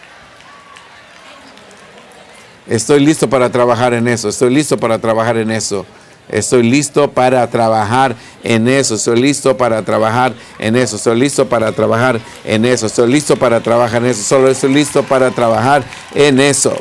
Speaker 1: Estoy listo para trabajar en eso. Estoy listo para trabajar en eso. Estoy listo para trabajar en eso. Estoy listo para trabajar en eso. Estoy listo para trabajar en eso. Estoy listo para trabajar en eso. Solo estoy listo para trabajar en eso.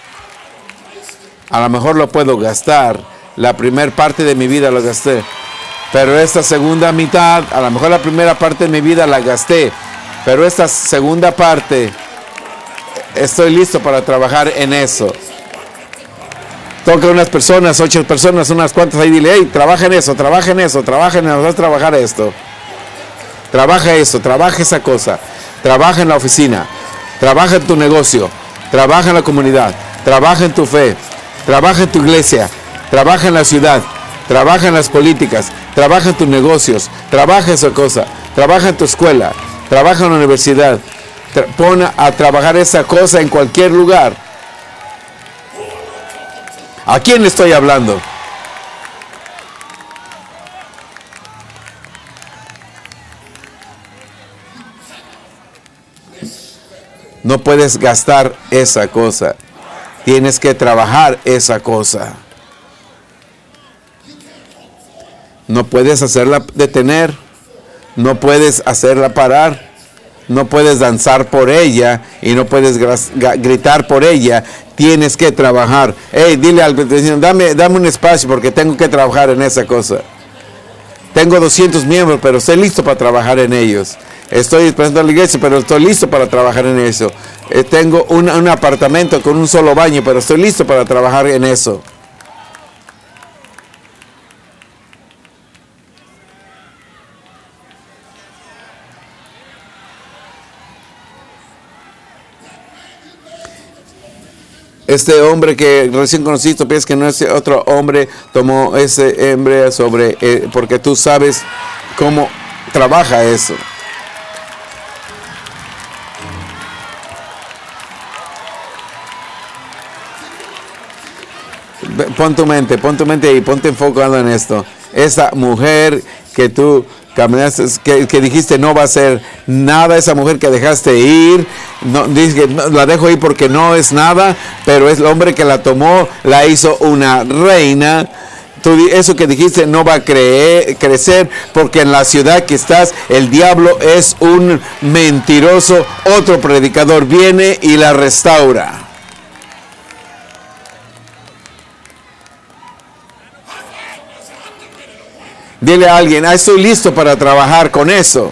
Speaker 1: A lo mejor lo puedo gastar. La primera parte de mi vida lo gasté. Pero esta segunda mitad, a lo mejor la primera parte de mi vida la gasté. Pero esta segunda parte, estoy listo para trabajar en eso. Toca unas personas, ocho personas, unas cuantas ahí, dile, hey, trabaja en eso, trabaja en eso, trabaja en eso, vas a trabajar esto. Trabaja eso, trabaja esa cosa. Trabaja en la oficina, trabaja en tu negocio, trabaja en la comunidad, trabaja en tu fe, trabaja en tu iglesia, trabaja en la ciudad, trabaja en las políticas, trabaja en tus negocios, trabaja esa cosa, trabaja en tu escuela, trabaja en la universidad, tra pon a trabajar esa cosa en cualquier lugar. ¿A quién le estoy hablando? No puedes gastar esa cosa. Tienes que trabajar esa cosa. No puedes hacerla detener. No puedes hacerla parar. No puedes danzar por ella y no puedes gritar por ella. Tienes que trabajar. Hey, dile al vecino, dame, dame un espacio porque tengo que trabajar en esa cosa. Tengo doscientos miembros, pero estoy listo para trabajar en ellos. Estoy presentando a la iglesia, pero estoy listo para trabajar en eso. Eh, tengo un, un apartamento con un solo baño, pero estoy listo para trabajar en eso. Este hombre que recién conociste, piensas que no es otro hombre, tomó ese hombre sobre, eh, porque tú sabes cómo trabaja eso. Pon tu mente, pon tu mente y ponte enfocado en esto. Esa mujer que tú caminaste, que, que dijiste no va a ser nada, esa mujer que dejaste ir, no, dice, no, la dejo ir porque no es nada, pero es el hombre que la tomó, la hizo una reina. Tú, eso que dijiste no va a creer, crecer porque en la ciudad que estás el diablo es un mentiroso. Otro predicador viene y la restaura. Dile a alguien, ah, estoy listo para trabajar con eso.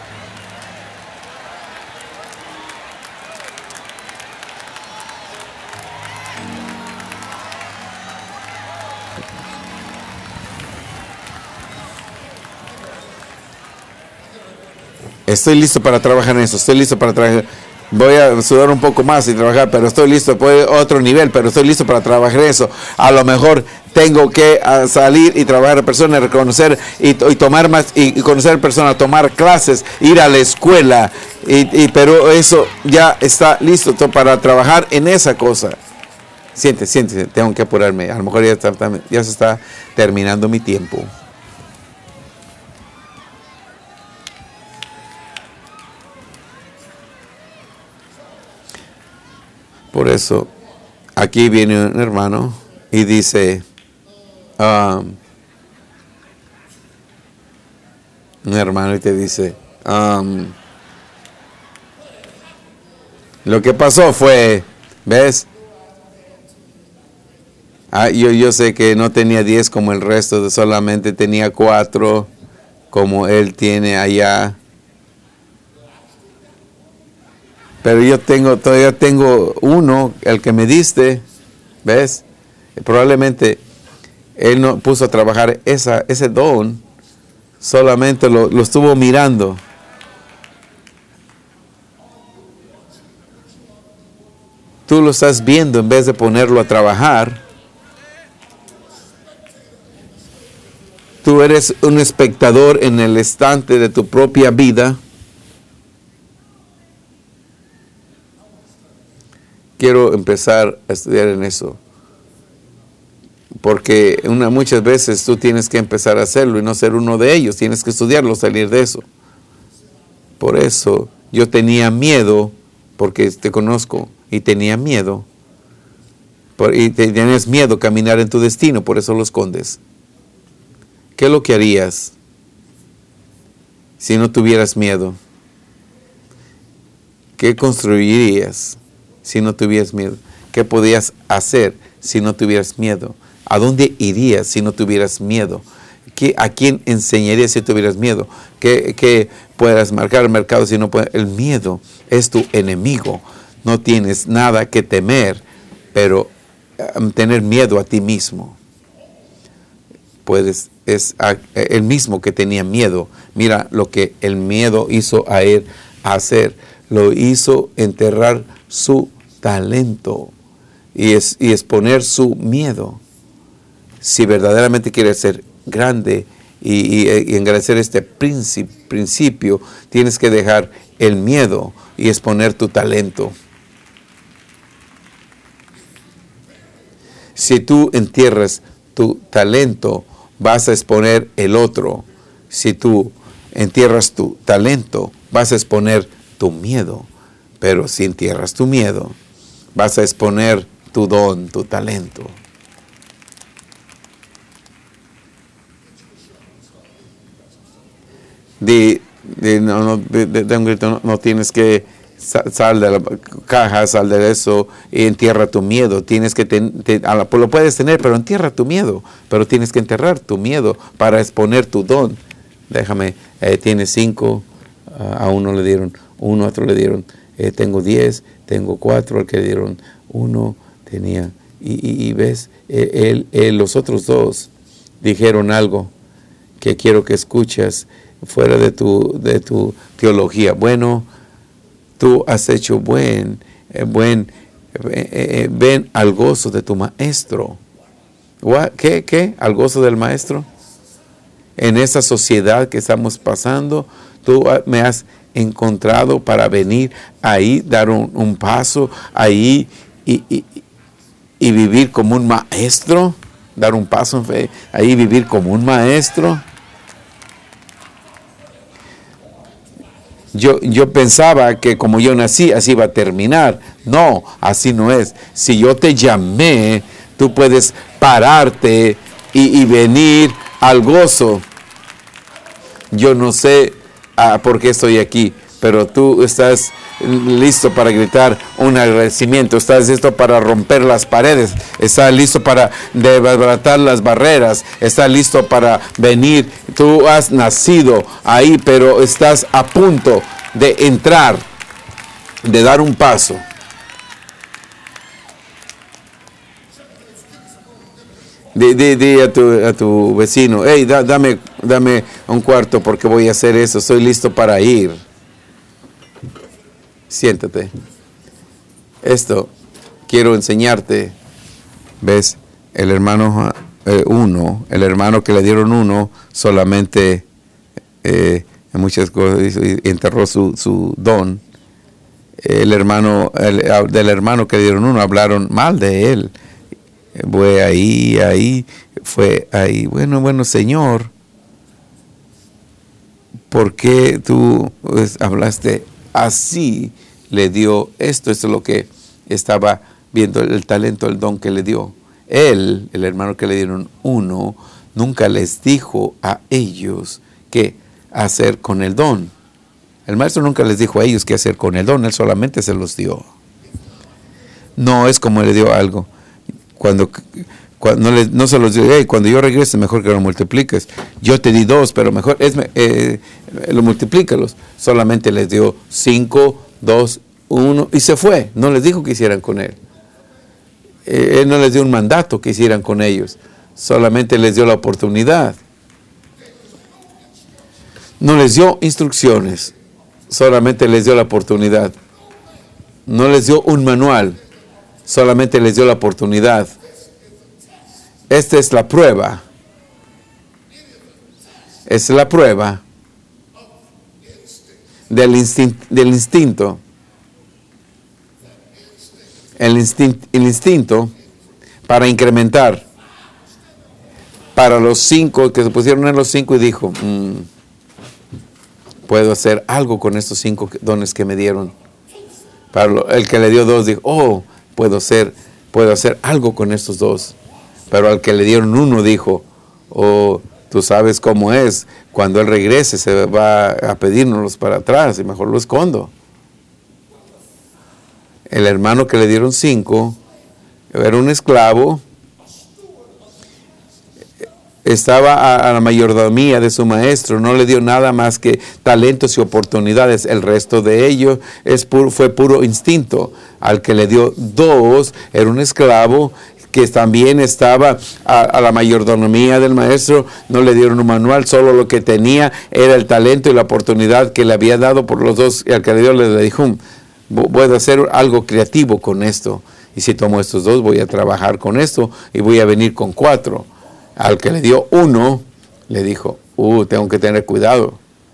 Speaker 1: Estoy listo para trabajar en eso, estoy listo para trabajar. Voy a sudar un poco más y trabajar, pero estoy listo, voy a otro nivel, pero estoy listo para trabajar eso. A lo mejor tengo que uh, salir y trabajar a personas, reconocer y, y tomar más, y, y conocer personas, tomar clases, ir a la escuela, y, y, pero eso ya está listo para trabajar en esa cosa. Siente, siente, tengo que apurarme, a lo mejor ya, está, ya se está terminando mi tiempo. Por eso, aquí viene un hermano y dice, um, un hermano y te dice, um, lo que pasó fue, ¿ves? Ah, yo, yo sé que no tenía diez como el resto, solamente tenía cuatro como él tiene allá. Pero yo tengo, todavía tengo uno, el que me diste, ¿ves? Probablemente él no puso a trabajar esa, ese don, solamente lo, lo estuvo mirando. Tú lo estás viendo en vez de ponerlo a trabajar. Tú eres un espectador en el estante de tu propia vida. Quiero empezar a estudiar en eso, porque una, muchas veces tú tienes que empezar a hacerlo y no ser uno de ellos, tienes que estudiarlo, salir de eso. Por eso yo tenía miedo, porque te conozco, y tenía miedo, por, y te, tienes miedo caminar en tu destino, por eso lo escondes. ¿Qué es lo que harías si no tuvieras miedo? ¿Qué construirías si no tuvieras miedo? ¿Qué podías hacer si no tuvieras miedo? ¿A dónde irías si no tuvieras miedo? ¿Qué, ¿A quién enseñarías si tuvieras miedo? ¿Qué, qué puedas marcar el mercado si no puedes? El miedo es tu enemigo. No tienes nada que temer, pero um, tener miedo a ti mismo. Puedes, es a, el mismo que tenía miedo. Mira lo que el miedo hizo a él hacer. Lo hizo enterrar su talento y, es, y exponer su miedo. Si verdaderamente quieres ser grande y, y, y engrandecer este principio, tienes que dejar el miedo y exponer tu talento. Si tú entierras tu talento, vas a exponer el otro. Si tú entierras tu talento, vas a exponer tu miedo. Pero si entierras tu miedo, vas a exponer tu don, tu talento. De, de, no, no, de, de un grito, no, no tienes que sal, sal de la caja, sal de eso y entierra tu miedo. Tienes que ten, te, a la, lo puedes tener, pero entierra tu miedo. Pero tienes que enterrar tu miedo para exponer tu don. Déjame, eh, tienes cinco, uh, a uno le dieron uno, a otro le dieron, eh, tengo diez, tengo cuatro, al que le dieron uno, tenía, y, y, y ves, eh, él, él, los otros dos dijeron algo que quiero que escuches fuera de tu, de tu teología. Bueno, tú has hecho buen, eh, buen, eh, eh, ven al gozo de tu maestro. What? ¿Qué? ¿Qué? ¿Al gozo del maestro? En esa sociedad que estamos pasando, tú me has encontrado para venir ahí, dar un, un paso ahí y, y, y vivir como un maestro, dar un paso en fe, ahí vivir como un maestro. Yo, yo pensaba que como yo nací, así iba a terminar. No, así no es. Si yo te llamé, tú puedes pararte y, y venir al gozo. Yo no sé ah, por qué estoy aquí, pero tú estás listo para gritar un agradecimiento, estás listo para romper las paredes, estás listo para desbaratar las barreras, estás listo para venir. Tú has nacido ahí, pero estás a punto de entrar, de dar un paso. Di, di, di a, tu, a tu vecino, hey, da, dame, dame un cuarto porque voy a hacer eso, estoy listo para ir. Siéntate. Esto quiero enseñarte. ¿Ves? El hermano eh, uno, el hermano que le dieron uno, solamente eh, en muchas cosas enterró su, su don. El hermano, el, del hermano que le dieron uno, hablaron mal de él. Fue ahí, ahí, fue ahí. Bueno, bueno, Señor, ¿por qué tú pues, hablaste así? Le dio esto, esto es lo que estaba viendo, el talento, el don que le dio. Él, el hermano que le dieron uno, nunca les dijo a ellos qué hacer con el don. El maestro nunca les dijo a ellos qué hacer con el don, él solamente se los dio. No es como le dio algo. Cuando, cuando no, le, no se los dio, hey, cuando yo regrese, mejor que lo multipliques. Yo te di dos, pero mejor es, eh, lo multiplícalos. Solamente les dio cinco, dos, uno, y se fue. No les dijo que hicieran con él. Eh, él no les dio un mandato que hicieran con ellos. Solamente les dio la oportunidad. No les dio instrucciones. Solamente les dio la oportunidad. No les dio un manual. Solamente les dio la oportunidad. Esta es la prueba. Esta es la prueba del instinto. Del instinto. El, instinto, el instinto para incrementar. Para los cinco, que se pusieron en los cinco y dijo, mmm, puedo hacer algo con estos cinco dones que me dieron. Para el que le dio dos dijo, oh, puedo hacer, puedo hacer algo con estos dos. Pero al que le dieron uno dijo, oh, tú sabes cómo es, cuando él regrese se va a pedírnoslos para atrás y mejor lo escondo. El hermano que le dieron cinco era un esclavo, estaba a, a la mayordomía de su maestro, no le dio nada más que talentos y oportunidades. El resto de ello es puro, fue puro instinto. Al que le dio dos era un esclavo que también estaba a, a la mayordomía del maestro, no le dieron un manual, solo lo que tenía era el talento y la oportunidad que le había dado por los dos, y al que le dio le dijo, voy a hacer algo creativo con esto, y si tomo estos dos voy a trabajar con esto y voy a venir con cuatro. Al que le dio uno, le dijo, uh, tengo que tener cuidado.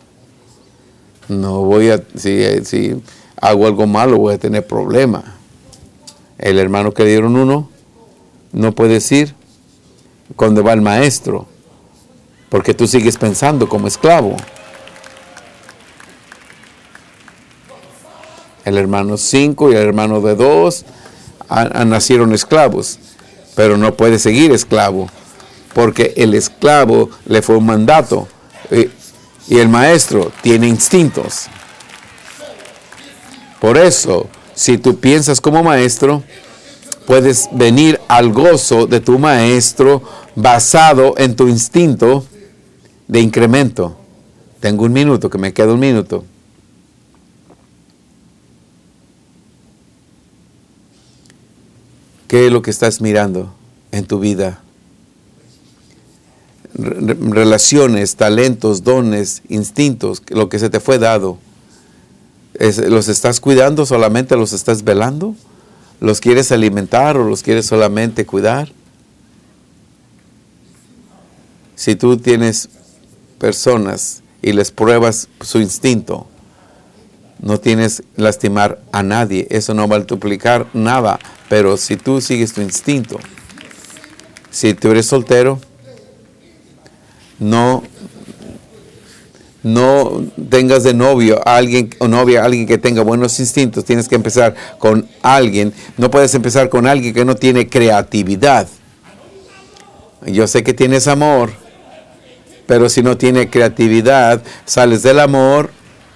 Speaker 1: No voy a, si, si hago algo malo voy a tener problema. El hermano que le dieron uno, no puedes ir cuando va el maestro, porque tú sigues pensando como esclavo. El hermano cinco y el hermano de dos a, a nacieron esclavos, pero no puede seguir esclavo, porque el esclavo le fue un mandato y, y el maestro tiene instintos. Por eso, si tú piensas como maestro, puedes venir al gozo de tu maestro basado en tu instinto de incremento. Tengo un minuto, que me queda un minuto. ¿Qué es lo que estás mirando en tu vida? Relaciones, talentos, dones, instintos, lo que se te fue dado. Es, ¿los estás cuidando? ¿Solamente los estás velando? ¿Los quieres alimentar o los quieres solamente cuidar? Si tú tienes personas y les pruebas su instinto, no tienes lastimar a nadie, eso no va a multiplicar nada. Pero si tú sigues tu instinto, si tú eres soltero, no, No tengas de novio a alguien o novia, a alguien que tenga buenos instintos. Tienes que empezar con alguien. No puedes empezar con alguien que no tiene creatividad. Yo sé que tienes amor, pero si no tiene creatividad, sales del amor.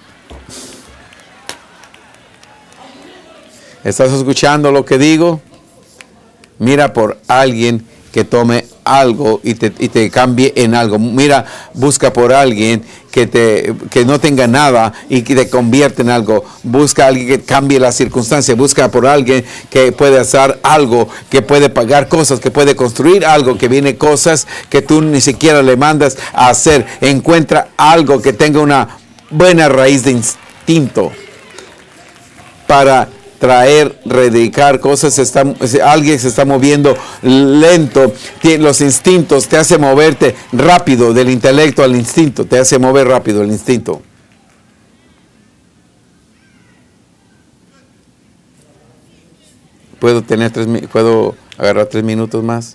Speaker 1: ¿Estás escuchando lo que digo? Mira por alguien que tome algo y te, y te cambie en algo. Mira, busca por alguien que, te, que no tenga nada y que te convierta en algo. Busca a alguien que cambie la circunstancia. Busca por alguien que puede hacer algo, que puede pagar cosas, que puede construir algo, que viene cosas que tú ni siquiera le mandas a hacer. Encuentra algo que tenga una buena raíz de instinto para traer, redicar cosas. Está, alguien se está moviendo lento. Los instintos te hace moverte rápido del intelecto al instinto. Te hace mover rápido el instinto. ¿Puedo tener tres, puedo agarrar tres minutos más?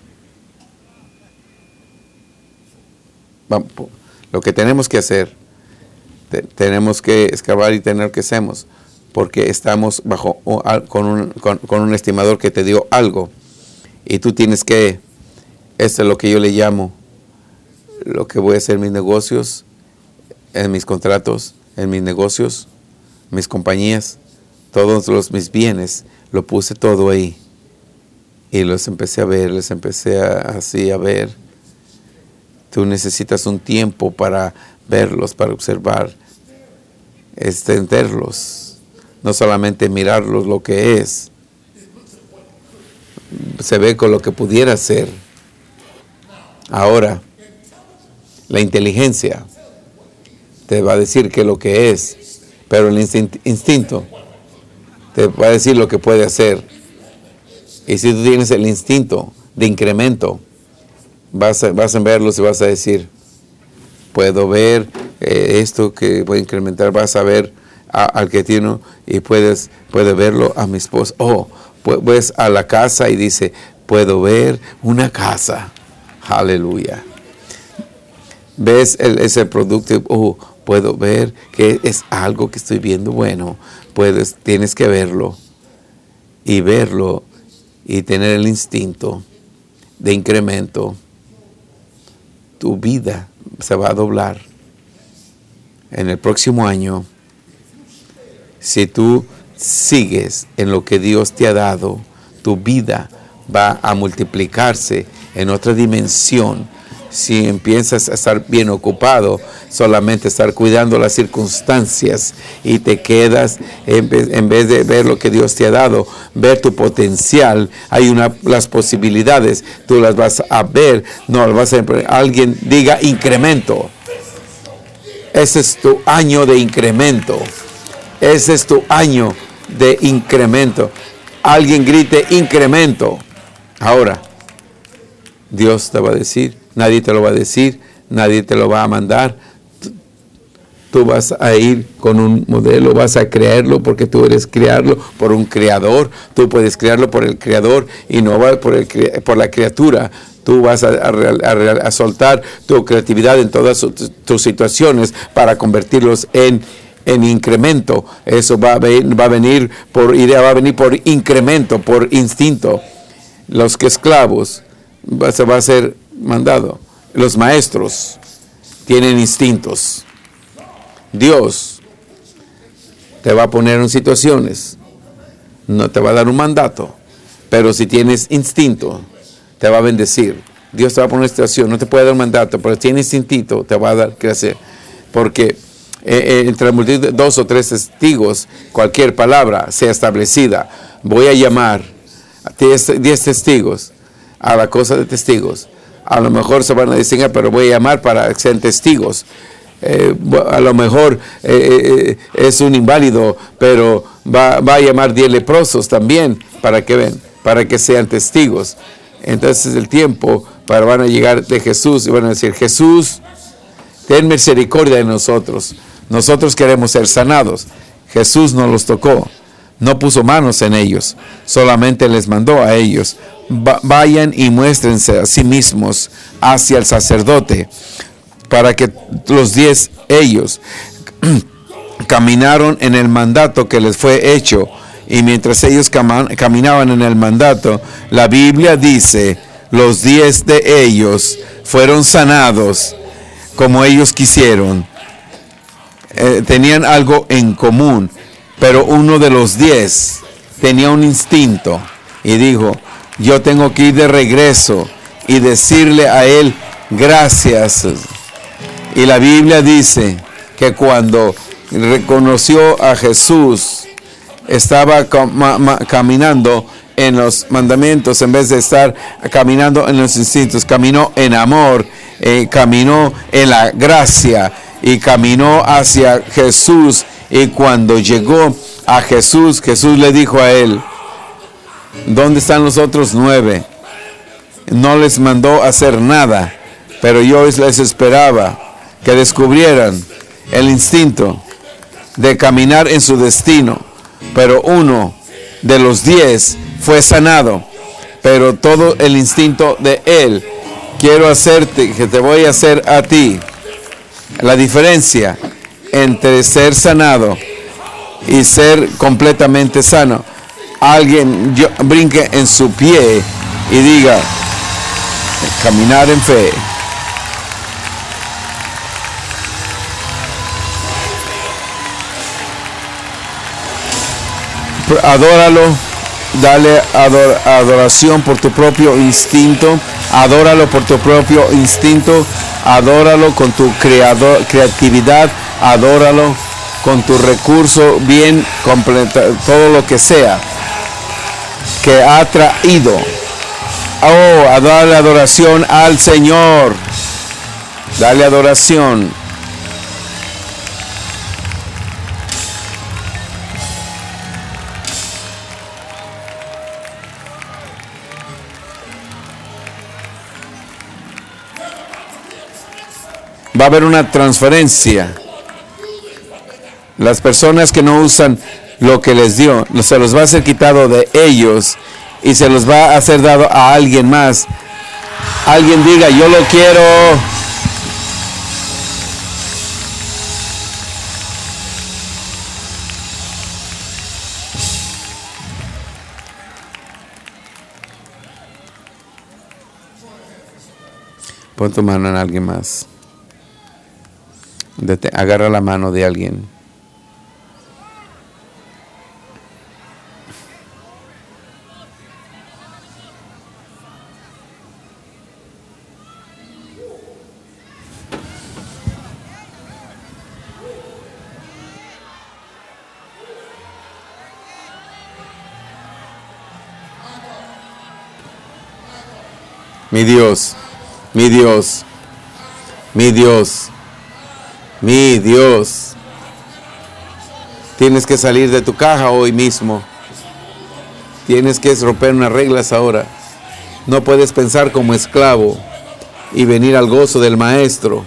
Speaker 1: Vamos, lo que tenemos que hacer, te, tenemos que excavar y tener que hacemos. Porque estamos bajo con un, con, con un estimador que te dio algo. Y tú tienes que, esto es lo que yo le llamo, lo que voy a hacer en mis negocios, en mis contratos, en mis negocios, mis compañías, todos los mis bienes, lo puse todo ahí. Y los empecé a ver, les empecé a, así a ver. Tú necesitas un tiempo para verlos, para observar, extenderlos. No solamente mirarlos lo que es, se ve con lo que pudiera ser. Ahora, la inteligencia te va a decir que lo que es, pero el instinto te va a decir lo que puede hacer. Y si tú tienes el instinto de incremento, vas a, vas a verlos y vas a decir, puedo ver eh, esto que voy a incrementar, vas a ver A, al que tiene y puedes puede verlo a mi esposa. Oh, pues a la casa y dice, puedo ver una casa. Aleluya. Ves el, ese producto, oh, puedo ver que es algo que estoy viendo bueno. Puedes, tienes que verlo y verlo y tener el instinto de incremento. Tu vida se va a doblar en el próximo año. Si tú sigues en lo que Dios te ha dado, tu vida va a multiplicarse en otra dimensión. Si empiezas a estar bien ocupado, solamente estar cuidando las circunstancias y te quedas, en vez, en vez de ver lo que Dios te ha dado, ver tu potencial, hay una, las posibilidades, tú las vas a ver, no las vas a ver. Alguien diga incremento. Ese es tu año de incremento. Ese es tu año de incremento. Alguien grite incremento. Ahora, Dios te va a decir, nadie te lo va a decir, nadie te lo va a mandar. Tú vas a ir con un modelo, vas a crearlo porque tú eres crearlo por un creador. Tú puedes crearlo por el creador y no va por, el, por la criatura. Tú vas a, a, a, a soltar tu creatividad en todas tus, tus situaciones para convertirlos en en incremento. Eso va a, venir, va a venir por idea, va a venir por incremento, por instinto. Los que esclavos va, se va a ser mandado. Los maestros tienen instintos. Dios te va a poner en situaciones, no te va a dar un mandato, pero si tienes instinto, te va a bendecir. Dios te va a poner en situación, no te puede dar un mandato, pero si tienes instinto, te va a dar qué hacer. Porque Eh, entre la multitud, dos o tres testigos, cualquier palabra sea establecida. Voy a llamar a diez, diez testigos a la cosa de testigos. A lo mejor se van a distinguir, pero voy a llamar para que sean testigos. Eh, a lo mejor eh, eh, es un inválido, pero va, va a llamar diez leprosos también para que ven, para que sean testigos. Entonces el tiempo para van a llegar de Jesús y van a decir, Jesús, ten misericordia de nosotros. Nosotros queremos ser sanados. Jesús no los tocó, no puso manos en ellos, solamente les mandó a ellos, vayan y muéstrense a sí mismos hacia el sacerdote. para que los diez ellos caminaron en el mandato que les fue hecho. Y mientras ellos cam- caminaban en el mandato, la Biblia dice, los diez de ellos fueron sanados como ellos quisieron. Eh, tenían algo en común, pero uno de los diez tenía un instinto y dijo, yo tengo que ir de regreso y decirle a él gracias. Y la Biblia dice que cuando reconoció a Jesús, estaba caminando en los mandamientos en vez de estar caminando en los instintos. Caminó en amor, eh, caminó en la gracia y caminó hacia Jesús. Y cuando llegó a Jesús, Jesús le dijo a él, ¿dónde están los otros nueve? No les mandó hacer nada, pero yo les esperaba que descubrieran el instinto de caminar en su destino. Pero uno de los diez fue sanado, pero todo el instinto de él, quiero hacerte, que te voy a hacer a ti. La diferencia entre ser sanado y ser completamente sano. Alguien yo, brinque en su pie y diga, caminar en fe. Adóralo, dale ador, adoración por tu propio instinto, adóralo por tu propio instinto, adóralo con tu creador, creatividad, adóralo con tu recurso bien completa, todo lo que sea que ha traído. Oh, a darle adoración al Señor, dale adoración. Va a haber una transferencia. Las personas que no usan lo que les dio, se los va a ser quitado de ellos y se los va a ser dado a alguien más. Alguien diga, yo lo quiero. Pon tu mano en alguien más. Dete, agarra la mano de alguien. Mi Dios, mi Dios, mi Dios. Mi Dios, tienes que salir de tu caja hoy mismo. Tienes que romper unas reglas ahora. No puedes pensar como esclavo y venir al gozo del Maestro.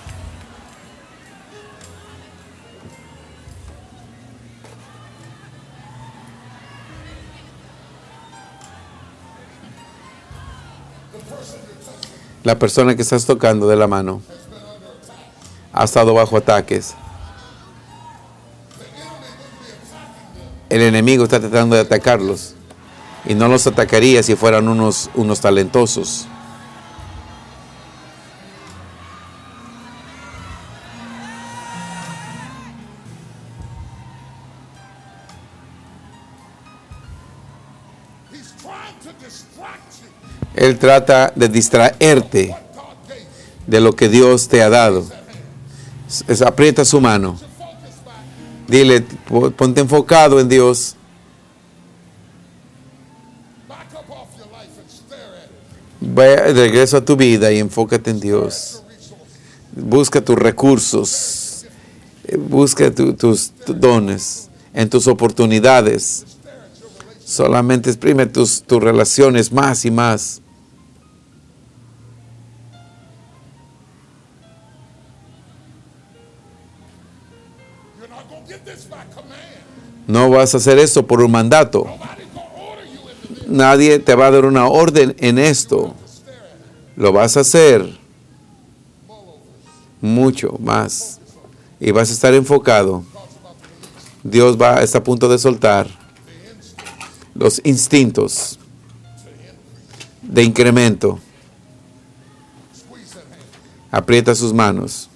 Speaker 1: La persona que estás tocando de la mano ha estado bajo ataques. El enemigo está tratando de atacarlos y no los atacaría si fueran unos, unos talentosos. Él trata de distraerte de lo que Dios te ha dado. Es, aprieta su mano. Dile, ponte enfocado en Dios. Vaya de regreso a tu vida y enfócate en Dios. Busca tus recursos. Busca tu, tus dones, en tus oportunidades. Solamente exprime tus, tus relaciones más y más. No vas a hacer esto por un mandato. Nadie te va a dar una orden en esto. Lo vas a hacer. mucho más. Y vas a estar enfocado. Dios va, está a punto de soltar los instintos de incremento. Aprieta sus manos.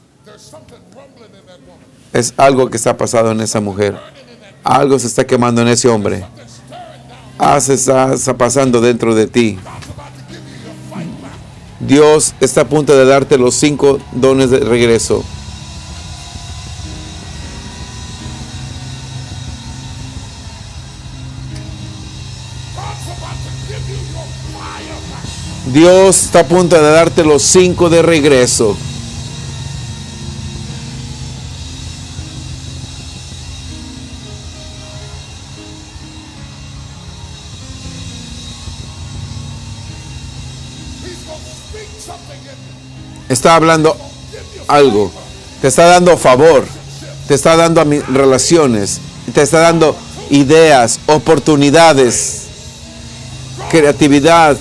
Speaker 1: Es algo que está pasando en esa mujer. Algo se está quemando en ese hombre. Algo está, está pasando dentro de ti. Dios está a punto de darte los cinco dones de regreso. Dios está a punto de darte los cinco de regreso. Está hablando algo. Te está dando favor. Te está dando relaciones. Te está dando ideas, oportunidades, creatividad.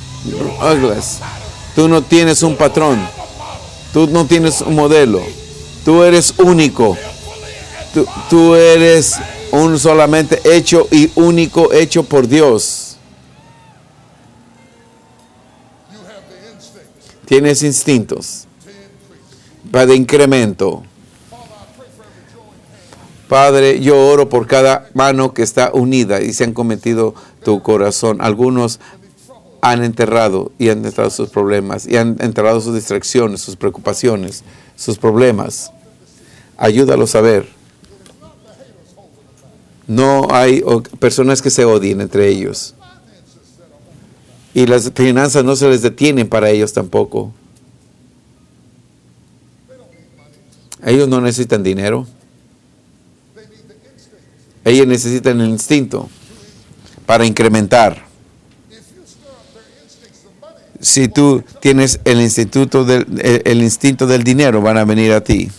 Speaker 1: Tú no tienes un patrón. Tú no tienes un modelo. Tú eres único. Tú, tú eres un solamente hecho y único hecho por Dios. Tienes instintos para incremento. Padre, yo oro por cada mano que está unida y se han cometido tu corazón. Algunos han enterrado y han enterrado sus problemas y han enterrado sus distracciones, sus preocupaciones, sus problemas. Ayúdalos a ver. No hay personas que se odien entre ellos. Y las finanzas no se les detienen para ellos tampoco. Ellos no necesitan dinero. Ellos necesitan el instinto para incrementar. Si tú tienes el instituto del, el, el instinto del dinero, van a venir a ti.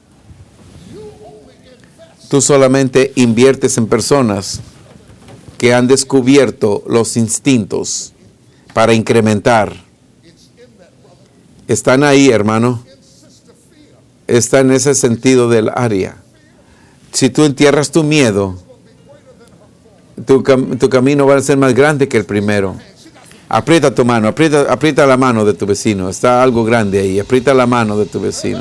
Speaker 1: Tú solamente inviertes en personas que han descubierto los instintos para incrementar. Están ahí, hermano. Está en ese sentido del área. Si tú entierras tu miedo, tu, tu camino va a ser más grande que el primero. Aprieta tu mano, aprieta, aprieta la mano de tu vecino. Está algo grande ahí. Aprieta la mano de tu vecino.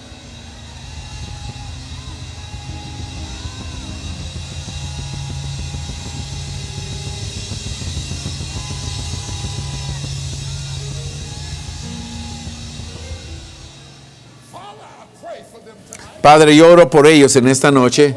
Speaker 1: Padre, yo oro por ellos en esta noche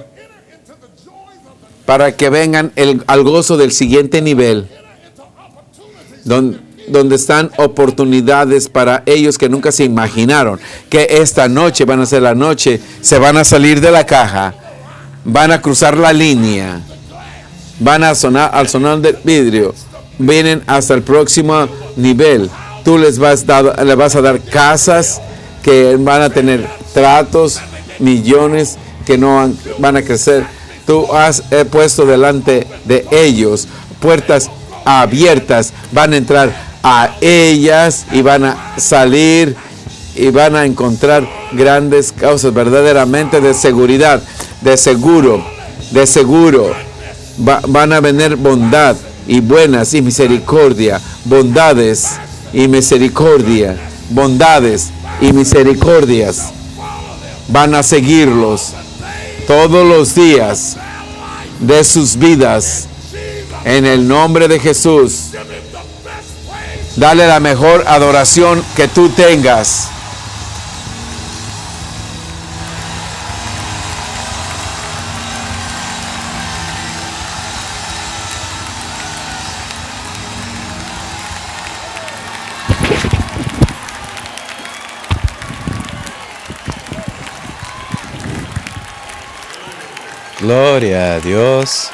Speaker 1: para que vengan el, al gozo del siguiente nivel, donde, donde están oportunidades para ellos que nunca se imaginaron que esta noche van a ser la noche, se van a salir de la caja, van a cruzar la línea, van a sonar al sonar del vidrio, vienen hasta el próximo nivel. Tú les vas, dar, les vas a dar casas que van a tener tratos, millones que no van, van a crecer. Tú has eh, puesto delante de ellos puertas abiertas, van a entrar a ellas y van a salir y van a encontrar grandes causas verdaderamente de seguridad, de seguro, de seguro. Va, van a venir bondad y buenas y misericordia, bondades y misericordia, bondades y misericordias. Van a seguirlos todos los días de sus vidas. En el nombre de Jesús, dale la mejor adoración que tú tengas.
Speaker 2: Gloria a Dios.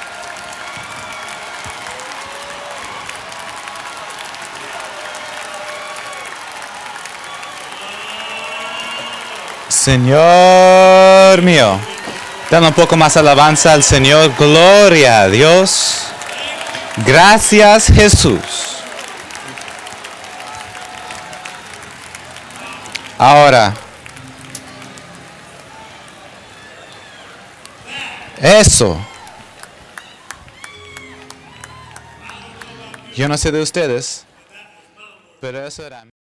Speaker 2: Señor mío, dale un poco más alabanza al Señor. Gloria a Dios. Gracias, Jesús. Ahora, Eso. Yo no sé de ustedes, pero eso era...